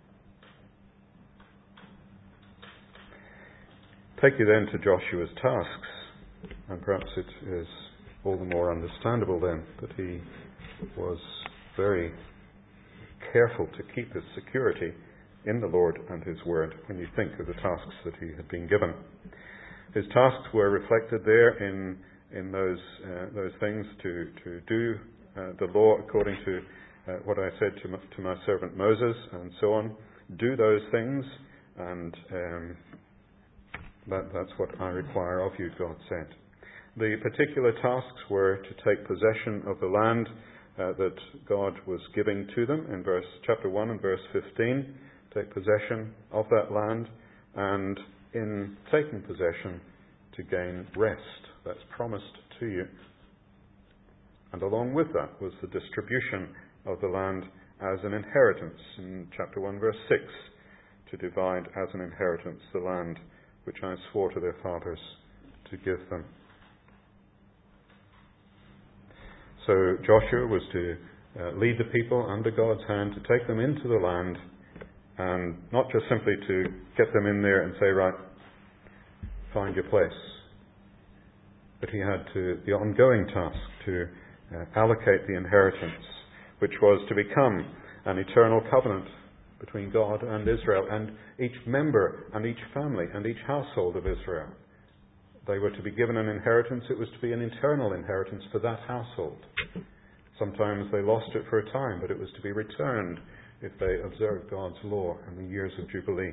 Take you then to Joshua's tasks, and perhaps it is all the more understandable then that he was very careful to keep his security in the Lord and his word when you think of the tasks that he had been given. His tasks were reflected there in in those uh, those things to to do uh, the law according to uh, what I said to my, to my servant Moses, and so on. Do those things, and um, that that's what I require of you, God said. The particular tasks were to take possession of the land uh, that God was giving to them in verse chapter one and verse fifteen. Take possession of that land, and in taking possession to gain rest. That's promised to you. And along with that was the distribution of the land as an inheritance in chapter one verse six, to divide as an inheritance the land which I swore to their fathers to give them. So Joshua was to uh, lead the people under God's hand, to take them into the land, and not just simply to get them in there and say, right, find your place. But he had to, the ongoing task to uh, allocate the inheritance, which was to become an eternal covenant between God and Israel, and each member and each family and each household of Israel. They were to be given an inheritance. It was to be an eternal inheritance for that household. Sometimes they lost it for a time, but it was to be returned if they observed God's law in the years of Jubilee.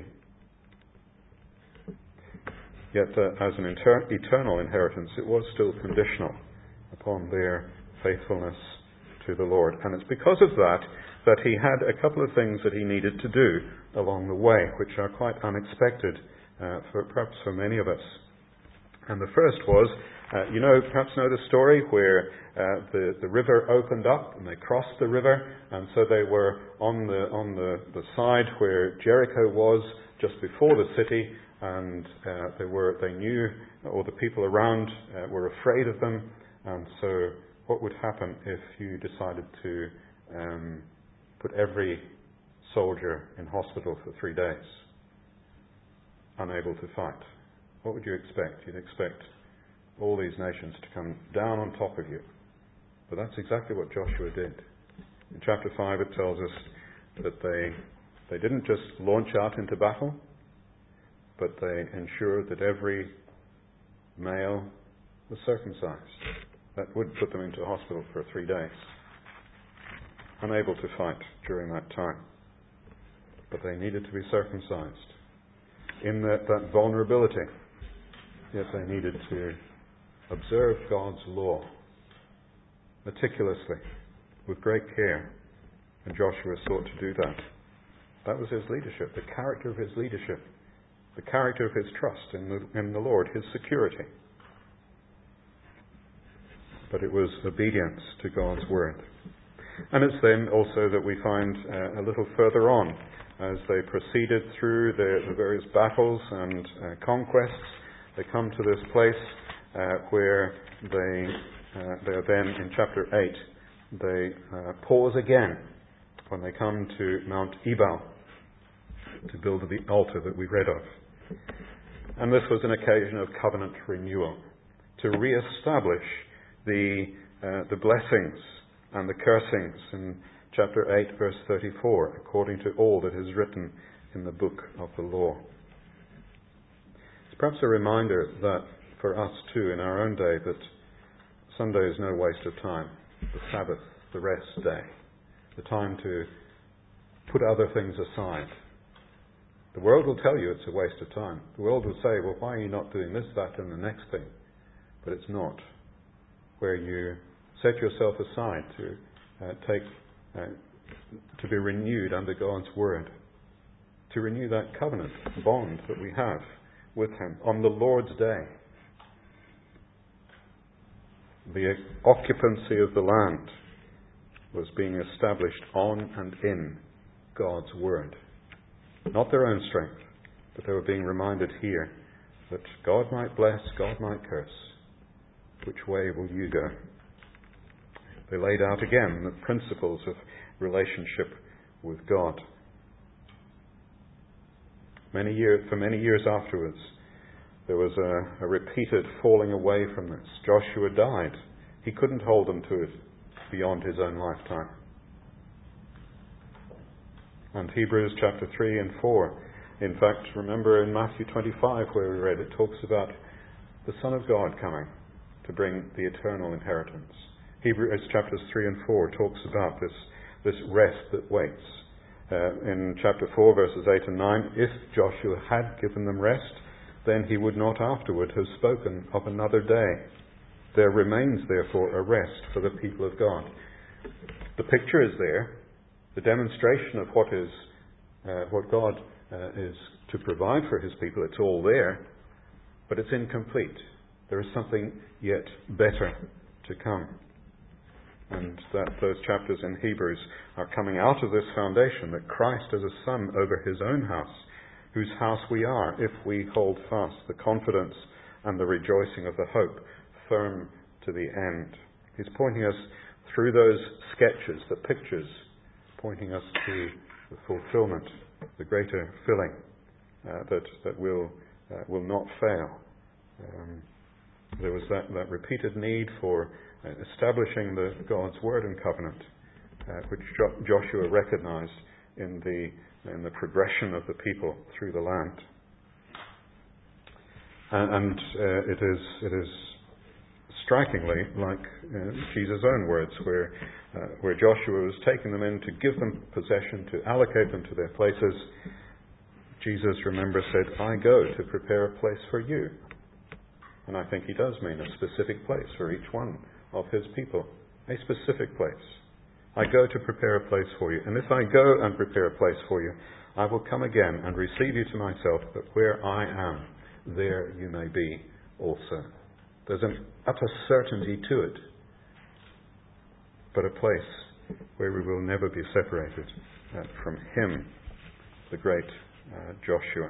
Yet uh, as an inter- eternal inheritance, it was still conditional upon their faithfulness to the Lord. And it's because of that that he had a couple of things that he needed to do along the way, which are quite unexpected, uh, for perhaps for many of us. And the first was, uh, you know, perhaps know the story where uh, the, the river opened up and they crossed the river, and so they were on the on the, the side where Jericho was, just before the city, and uh, they were they knew, or the people around uh, were afraid of them. And so what would happen if you decided to um, put every soldier in hospital for three days, unable to fight. What would you expect? You'd expect all these nations to come down on top of you. But that's exactly what Joshua did. In chapter five it tells us that they they didn't just launch out into battle, but they ensured that every male was circumcised. That would put them into hospital for three days, unable to fight during that time. But they needed to be circumcised in that, that vulnerability. Yet they needed to observe God's law meticulously, with great care. And Joshua sought to do that. That was his leadership, the character of his leadership, the character of his trust in the, in the Lord, his security. But it was obedience to God's word. And it's then also that we find uh, a little further on, as they proceeded through the, the various battles and uh, conquests, they come to this place uh, where they, uh, they are then in chapter eight, they uh, pause again when they come to Mount Ebal to build the altar that we read of. And this was an occasion of covenant renewal, to re-establish the, uh, the blessings and the cursings in chapter eight, verse thirty-four, according to all that is written in the book of the law. It's perhaps a reminder that for us too, in our own day, that Sunday is no waste of time. The Sabbath, the rest day, the time to put other things aside. The world will tell you it's a waste of time. The world will say, well, why are you not doing this, that, and the next thing? But it's not. Where you set yourself aside to uh, take, uh, to be renewed under God's word, to renew that covenant bond that we have with Him on the Lord's day. The occupancy of the land was being established on and in God's word. Not their own strength, but they were being reminded here that God might bless, God might curse. Which way will you go? They laid out again the principles of relationship with God. Many years, for many years afterwards, there was a, a repeated falling away from this. Joshua died. He couldn't hold them to it beyond his own lifetime. And Hebrews chapter three and four. In fact, remember in Matthew twenty-five where we read, it talks about the Son of God coming to bring the eternal inheritance. Hebrews chapters three and four talks about this, this rest that waits. Uh, in chapter four, verses eight and nine, if Joshua had given them rest, then he would not afterward have spoken of another day. There remains, therefore, a rest for the people of God. The picture is there, the demonstration of what is uh, what God uh, is to provide for His people. It's all there, but it's incomplete. There is something yet better to come. And that those chapters in Hebrews are coming out of this foundation that Christ is a son over His own house, whose house we are if we hold fast the confidence and the rejoicing of the hope firm to the end. He's pointing us through those sketches, the pictures, pointing us to the fulfillment, the greater filling uh, that that will uh, will not fail. Um, there was that, that repeated need for uh, establishing the God's word and covenant, uh, which jo- Joshua recognized in the in the progression of the people through the land. And, and uh, it is it is strikingly like uh, Jesus' own words, where uh, where Joshua was taking them in to give them possession, to allocate them to their places. Jesus, remember, said, "I go to prepare a place for you." And I think He does mean a specific place for each one of His people, a specific place. I go to prepare a place for you. And if I go and prepare a place for you, I will come again and receive you to myself, that where I am, there you may be also. There's an utter certainty to it, but a place where we will never be separated uh, from Him, the great uh, Joshua.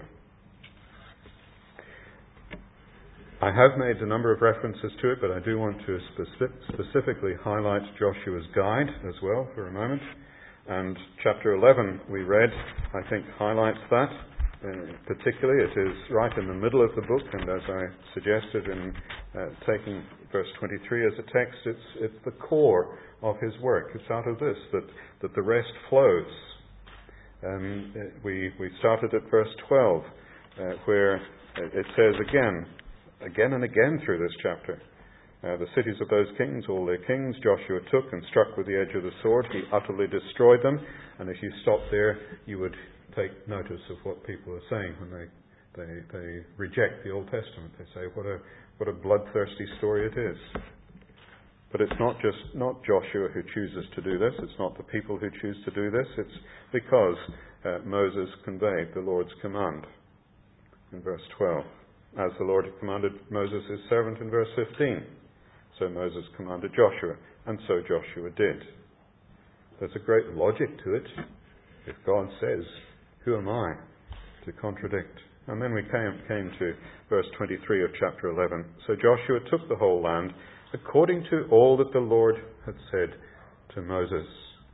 I have made a number of references to it, but I do want to specific, specifically highlight Joshua's guide as well for a moment. And chapter eleven, we read, I think highlights that. Uh, particularly, it is right in the middle of the book, and as I suggested in uh, taking verse twenty-three as a text, it's it's the core of his work. It's out of this that, that the rest flows. Um, we we started at verse twelve, uh, where it says again, again and again through this chapter, uh, the cities of those kings, all their kings, Joshua took and struck with the edge of the sword. He utterly destroyed them. And if you stop there, you would take notice of what people are saying when they they, they reject the Old Testament. They say, what a what a bloodthirsty story it is. But it's not just not Joshua who chooses to do this. It's not the people who choose to do this. It's because uh, Moses conveyed the Lord's command in verse twelve. As the Lord had commanded Moses his servant in verse fifteen. So Moses commanded Joshua, and so Joshua did. There's a great logic to it. If God says, who am I to contradict? And then we came, came to verse twenty-three of chapter eleven. So Joshua took the whole land according to all that the Lord had said to Moses.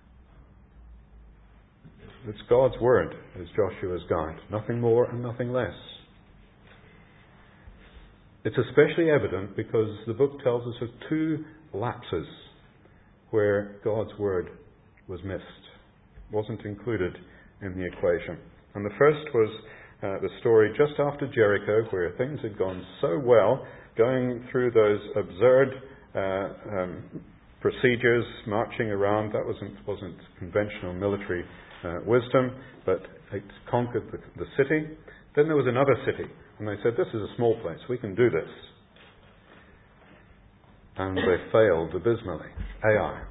It's God's word as Joshua's guide, nothing more and nothing less. It's especially evident because the book tells us of two lapses where God's word was missed, wasn't included in the equation. And the first was uh, the story just after Jericho, where things had gone so well, going through those absurd uh, um, procedures, marching around. That wasn't wasn't conventional military uh, wisdom, but it conquered the, the city. Then there was another city, and they said, this is a small place, we can do this. And they failed abysmally. Ai.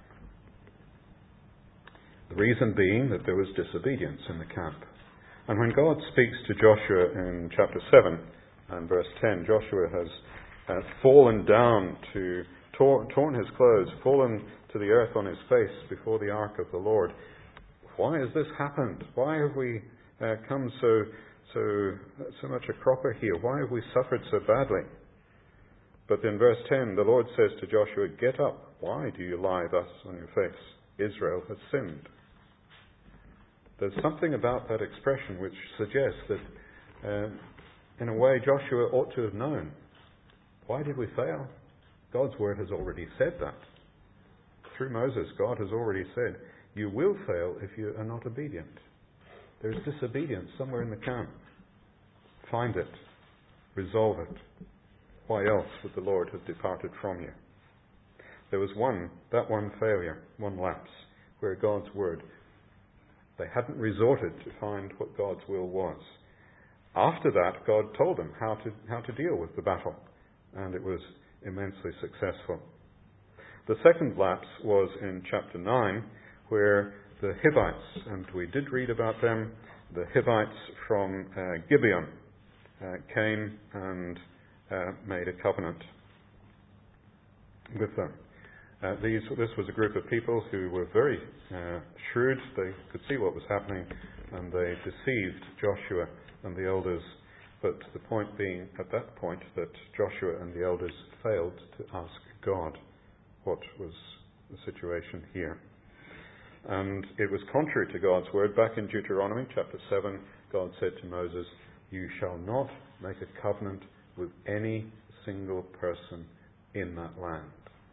The reason being that there was disobedience in the camp. And when God speaks to Joshua in chapter seven and verse ten, Joshua has uh, fallen down to, tor- torn his clothes, fallen to the earth on his face before the ark of the Lord. Why has this happened? Why have we uh, come so, so, so much a cropper here? Why have we suffered so badly? But in verse ten, the Lord says to Joshua, get up. Why do you lie thus on your face? Israel has sinned. There's something about that expression which suggests that, uh, in a way, Joshua ought to have known. Why did we fail? God's word has already said that. Through Moses, God has already said, you will fail if you are not obedient. There's disobedience somewhere in the camp. Find it. Resolve it. Why else would the Lord have departed from you? There was one, that one failure, one lapse, where God's word, they hadn't resorted to find what God's will was. After that, God told them how to how to deal with the battle, and it was immensely successful. The second lapse was in chapter nine, where the Hivites, and we did read about them, the Hivites from uh, Gibeon uh, came and uh, made a covenant with them. Uh, these, this was a group of people who were very uh, shrewd. They could see what was happening, and they deceived Joshua and the elders. But the point being, at that point, that Joshua and the elders failed to ask God what was the situation here. And it was contrary to God's word. Back in Deuteronomy chapter seven, God said to Moses, you shall not make a covenant with any single person in that land.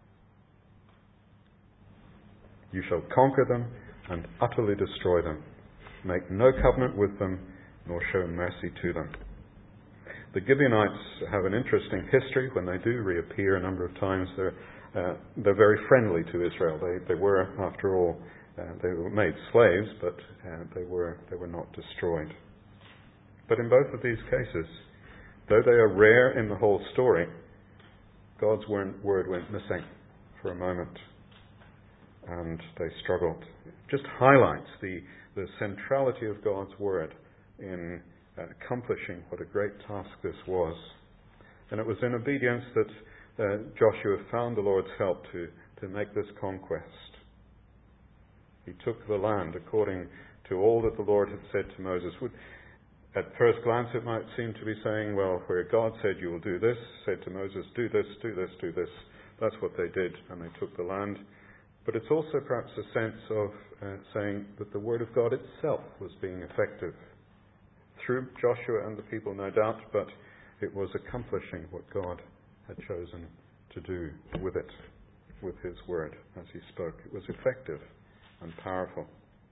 You shall conquer them and utterly destroy them. Make no covenant with them, nor show mercy to them. The Gibeonites have an interesting history. When they do reappear a number of times, they're, uh, they're very friendly to Israel. They, they were, after all, uh, they were made slaves, but uh, they were they were not destroyed. But in both of these cases, though they are rare in the whole story, God's word went missing for a moment, and they struggled. It just highlights the, the centrality of God's word in uh, accomplishing what a great task this was. And it was in obedience that uh, Joshua found the Lord's help to, to make this conquest. He took the land according to all that the Lord had said to Moses. Would, at first glance it might seem to be saying, well, where God said you will do this, said to Moses, do this, do this, do this. That's what they did, and they took the land. But it's also perhaps a sense of uh, saying that the Word of God itself was being effective through Joshua and the people, no doubt, but it was accomplishing what God had chosen to do with it, with His Word as He spoke. It was effective and powerful.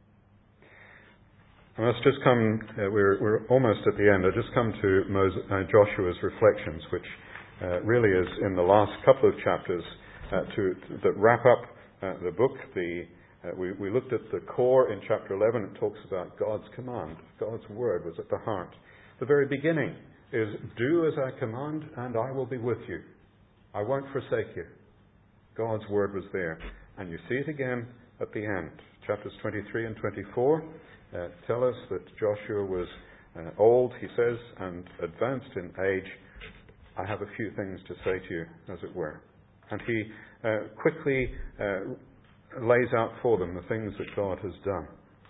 I must just come, uh, we're, we're almost at the end. I just come to Moses, uh, Joshua's reflections, which uh, really is in the last couple of chapters uh, to, that wrap up uh, the book. The, uh, we, we looked at the core in chapter eleven. It talks about God's command. God's word was at the heart. The very beginning is, do as I command and I will be with you. I won't forsake you. God's word was there. And you see it again at the end. Chapters twenty-three and twenty-four uh, tell us that Joshua was uh, old, he says, and advanced in age. I have a few things to say to you, as it were. And he uh, quickly uh, lays out for them the things that God has done.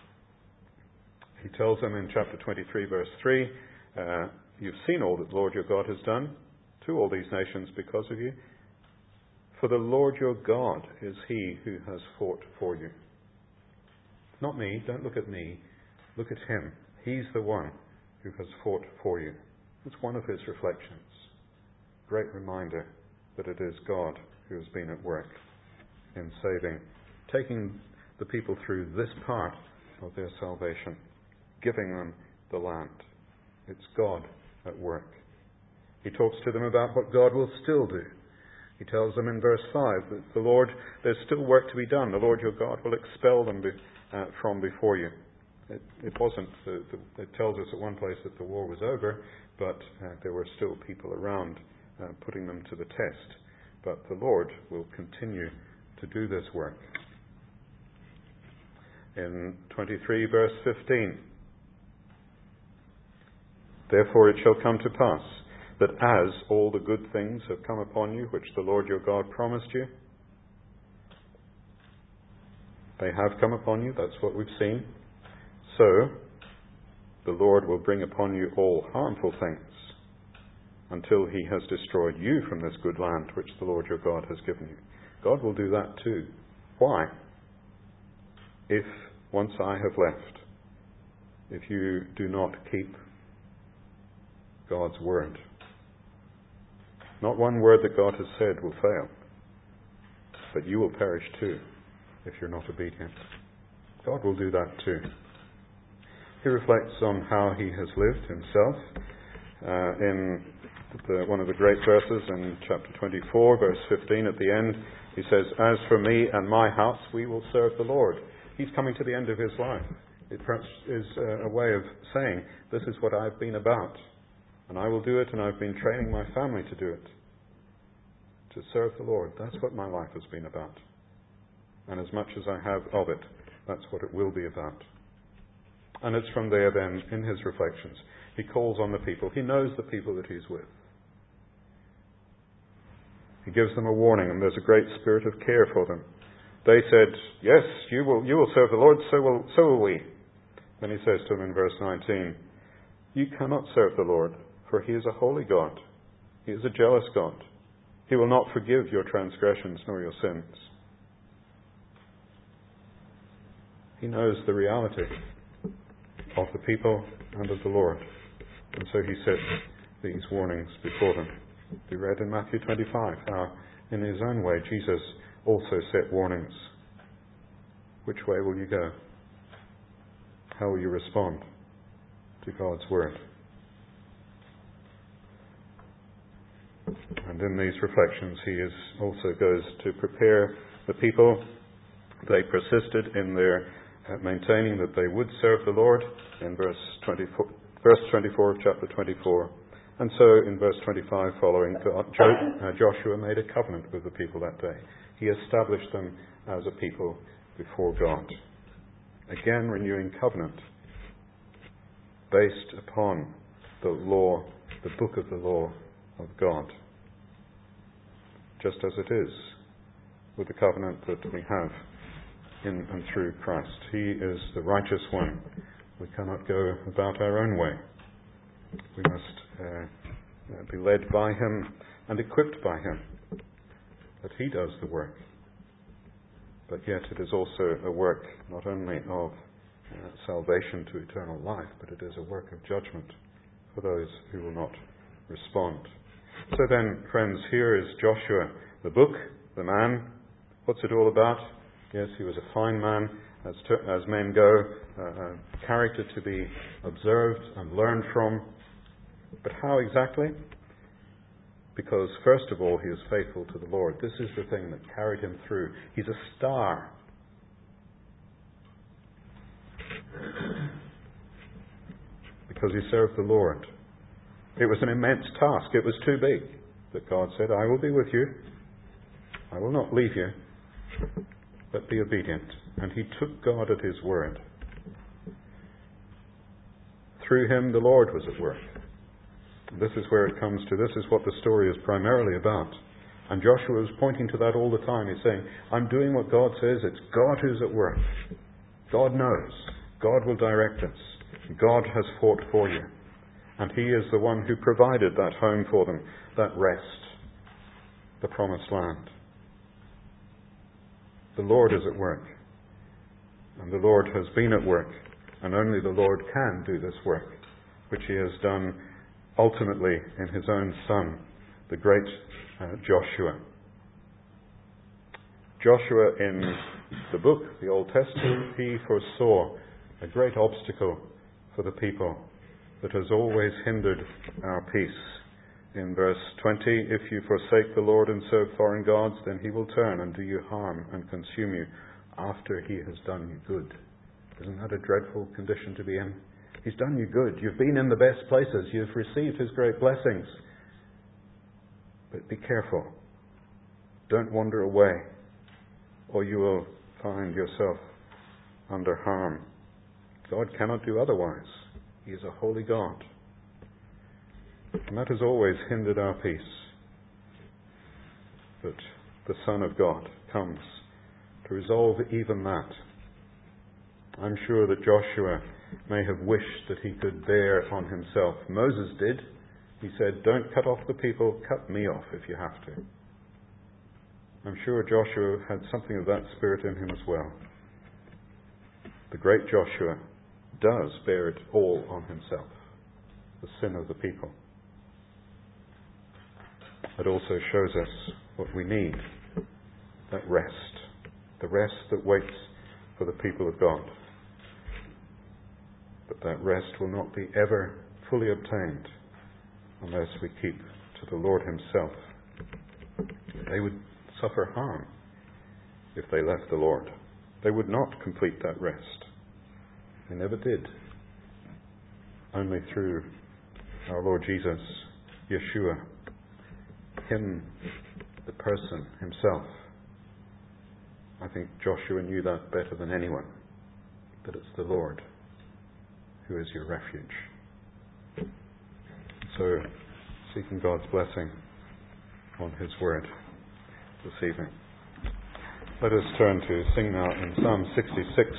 He tells them in chapter twenty-three, verse three, uh, you've seen all that the Lord your God has done to all these nations because of you. For the Lord your God is He who has fought for you. Not me. Don't look at me. Look at Him. He's the one who has fought for you. It's one of His reflections. Great reminder that it is God who has been at work in saving, taking the people through this part of their salvation, giving them the land. It's God at work. He talks to them about what God will still do. He tells them in verse five that the Lord, there's still work to be done. The Lord your God will expel them be, uh, from before you. It, it wasn't, the, the, it tells us at one place that the war was over, but uh, there were still people around uh, putting them to the test. But the Lord will continue to do this work. In twenty-three, verse fifteen, therefore it shall come to pass that as all the good things have come upon you, which the Lord your God promised you, they have come upon you, that's what we've seen, so the Lord will bring upon you all harmful things until He has destroyed you from this good land which the Lord your God has given you. God will do that too. Why? If once I have left, if you do not keep God's word. Not one word that God has said will fail, but you will perish too if you're not obedient. God will do that too. He reflects on how He has lived Himself uh, in the, one of the great verses in chapter twenty-four, verse fifteen at the end. He says, as for me and my house, we will serve the Lord. He's coming to the end of His life. It perhaps is a way of saying, this is what I've been about. And I will do it, and I've been training my family to do it. To serve the Lord. That's what my life has been about. And as much as I have of it, that's what it will be about. And it's from there then, in his reflections, he calls on the people. He knows the people that he's with. He gives them a warning, and there's a great spirit of care for them. They said, yes, you will, you will serve the Lord, so will, so will we. Then he says to them in verse nineteen, you cannot serve the Lord, for He is a holy God. He is a jealous God. He will not forgive your transgressions nor your sins. He knows the reality of the people and of the Lord. And so he sets these warnings before them. We read in Matthew twenty-five how in His own way Jesus also set warnings. Which way will you go? How will you respond to God's word? And in these reflections he is also goes to prepare the people. They persisted in their uh, maintaining that they would serve the Lord in verse twenty-four, verse twenty-four of chapter twenty-four. And so in verse twenty-five following, God, jo- uh, Joshua made a covenant with the people that day. He established them as a people before God. Again renewing covenant based upon the law, the book of the law of God. Just as it is with the covenant that we have in and through Christ. He is the righteous one. We cannot go about our own way. We must uh, be led by Him and equipped by Him. That He does the work. but yet it is also a work not only of uh, salvation to eternal life, but it is a work of judgment for those who will not respond. So then, friends, here is Joshua, the book, the man. What's it all about? Yes, he was a fine man, as, to, as men go, uh, a character to be observed and learned from. But how exactly? Because, first of all, he is faithful to the Lord. This is the thing that carried him through. He's a star. Because he served the Lord. It was an immense task. It was too big. But God said, I will be with you. I will not leave you. But be obedient. And he took God at his word. Through him, the Lord was at work. This is where it comes to. This is what the story is primarily about. And Joshua is pointing to that all the time. He's saying, I'm doing what God says. It's God who's at work. God knows. God will direct us. God has fought for you. And he is the one who provided that home for them, that rest, the promised land. The Lord is at work. And the Lord has been at work. And only the Lord can do this work, which he has done ultimately in his own Son, the great uh, Joshua. Joshua in the book, the Old Testament, he foresaw a great obstacle for the people that has always hindered our peace. In verse twenty, if you forsake the Lord and serve foreign gods, then he will turn and do you harm and consume you after he has done you good. Isn't that a dreadful condition to be in? He's done you good. You've been in the best places. You've received his great blessings. But be careful. Don't wander away, or you will find yourself under harm. God cannot do otherwise. He is a holy God. And that has always hindered our peace. But the Son of God comes to resolve even that. I'm sure that Joshua may have wished that he could bear on himself. Moses did. He said, don't cut off the people, cut me off if you have to. I'm sure Joshua had something of that spirit in him as well. The great Joshua does bear it all on himself, the sin of the people. It also shows us what we need, that rest, the rest that waits for the people of God. But that rest will not be ever fully obtained unless we keep to the Lord himself. They would suffer harm if they left the Lord. They would not complete that rest. They never did. Only through our Lord Jesus, Yeshua, him, the person himself. I think Joshua knew that better than anyone, that it's the Lord who is your refuge. So, seeking God's blessing on his word this evening. Let us turn to sing now in Psalm sixty-six.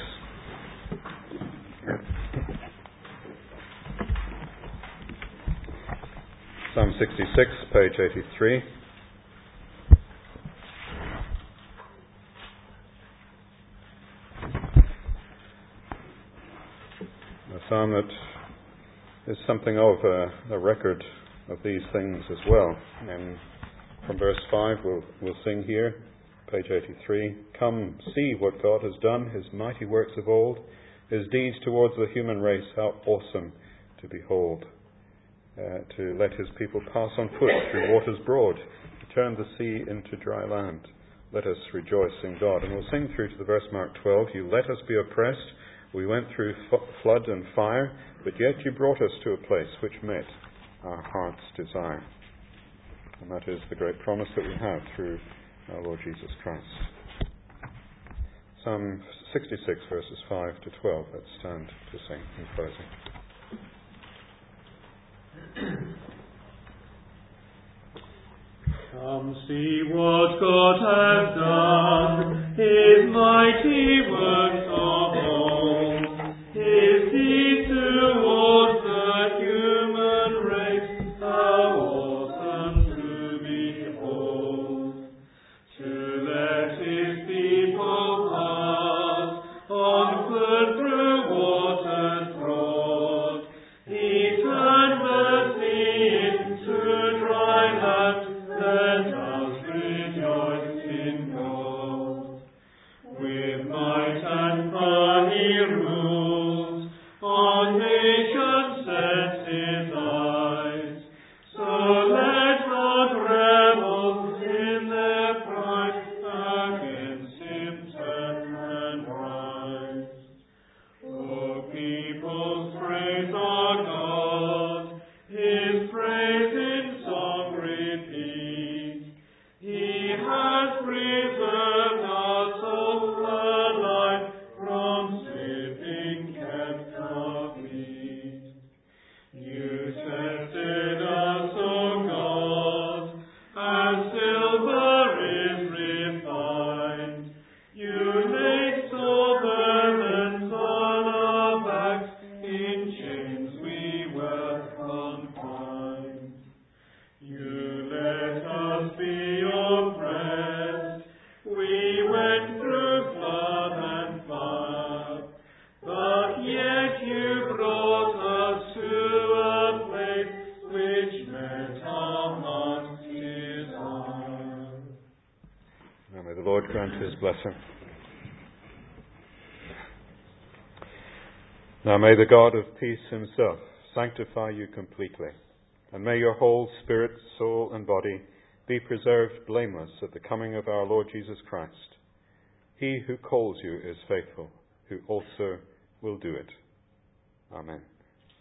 Psalm sixty-six, page eighty-three. A psalm that is something of a, a record of these things as well. And from verse five we'll, we'll sing here, page eighty-three. Come, see what God has done, his mighty works of old, his deeds towards the human race, how awesome to behold. Uh, to let his people pass on foot through waters broad, to turn the sea into dry land. Let us rejoice in God. And we'll sing through to the verse mark twelve. You let us be oppressed. We went through f- flood and fire, but yet you brought us to a place which met our heart's desire. And that is the great promise that we have through our Lord Jesus Christ. Psalm sixty-six, verses five to twelve. Let's stand to sing in closing. Come see what God has done, his mighty works of old, his deeds towards the human race, how awesome to behold. To let his people let us rejoice in God. With might and power he rules, on nations sets his eyes. So let not rebels in their pride against him turn and rise. O peoples, praise our God, his praise in song repeat. He has preserved our souls alive, from slipping kept our feet. You tested us, O God, as silver is refined. You laid sore burdens on our backs, in chains we were confined. You let us be oppressed, we went through flood and fire, but yet you brought us to a place which met our heart's desire. Now may the Lord grant his blessing. Now may the God of peace himself sanctify you completely, and may your whole spirit, soul, and body be preserved blameless at the coming of our Lord Jesus Christ. He who calls you is faithful, who also will do it. Amen.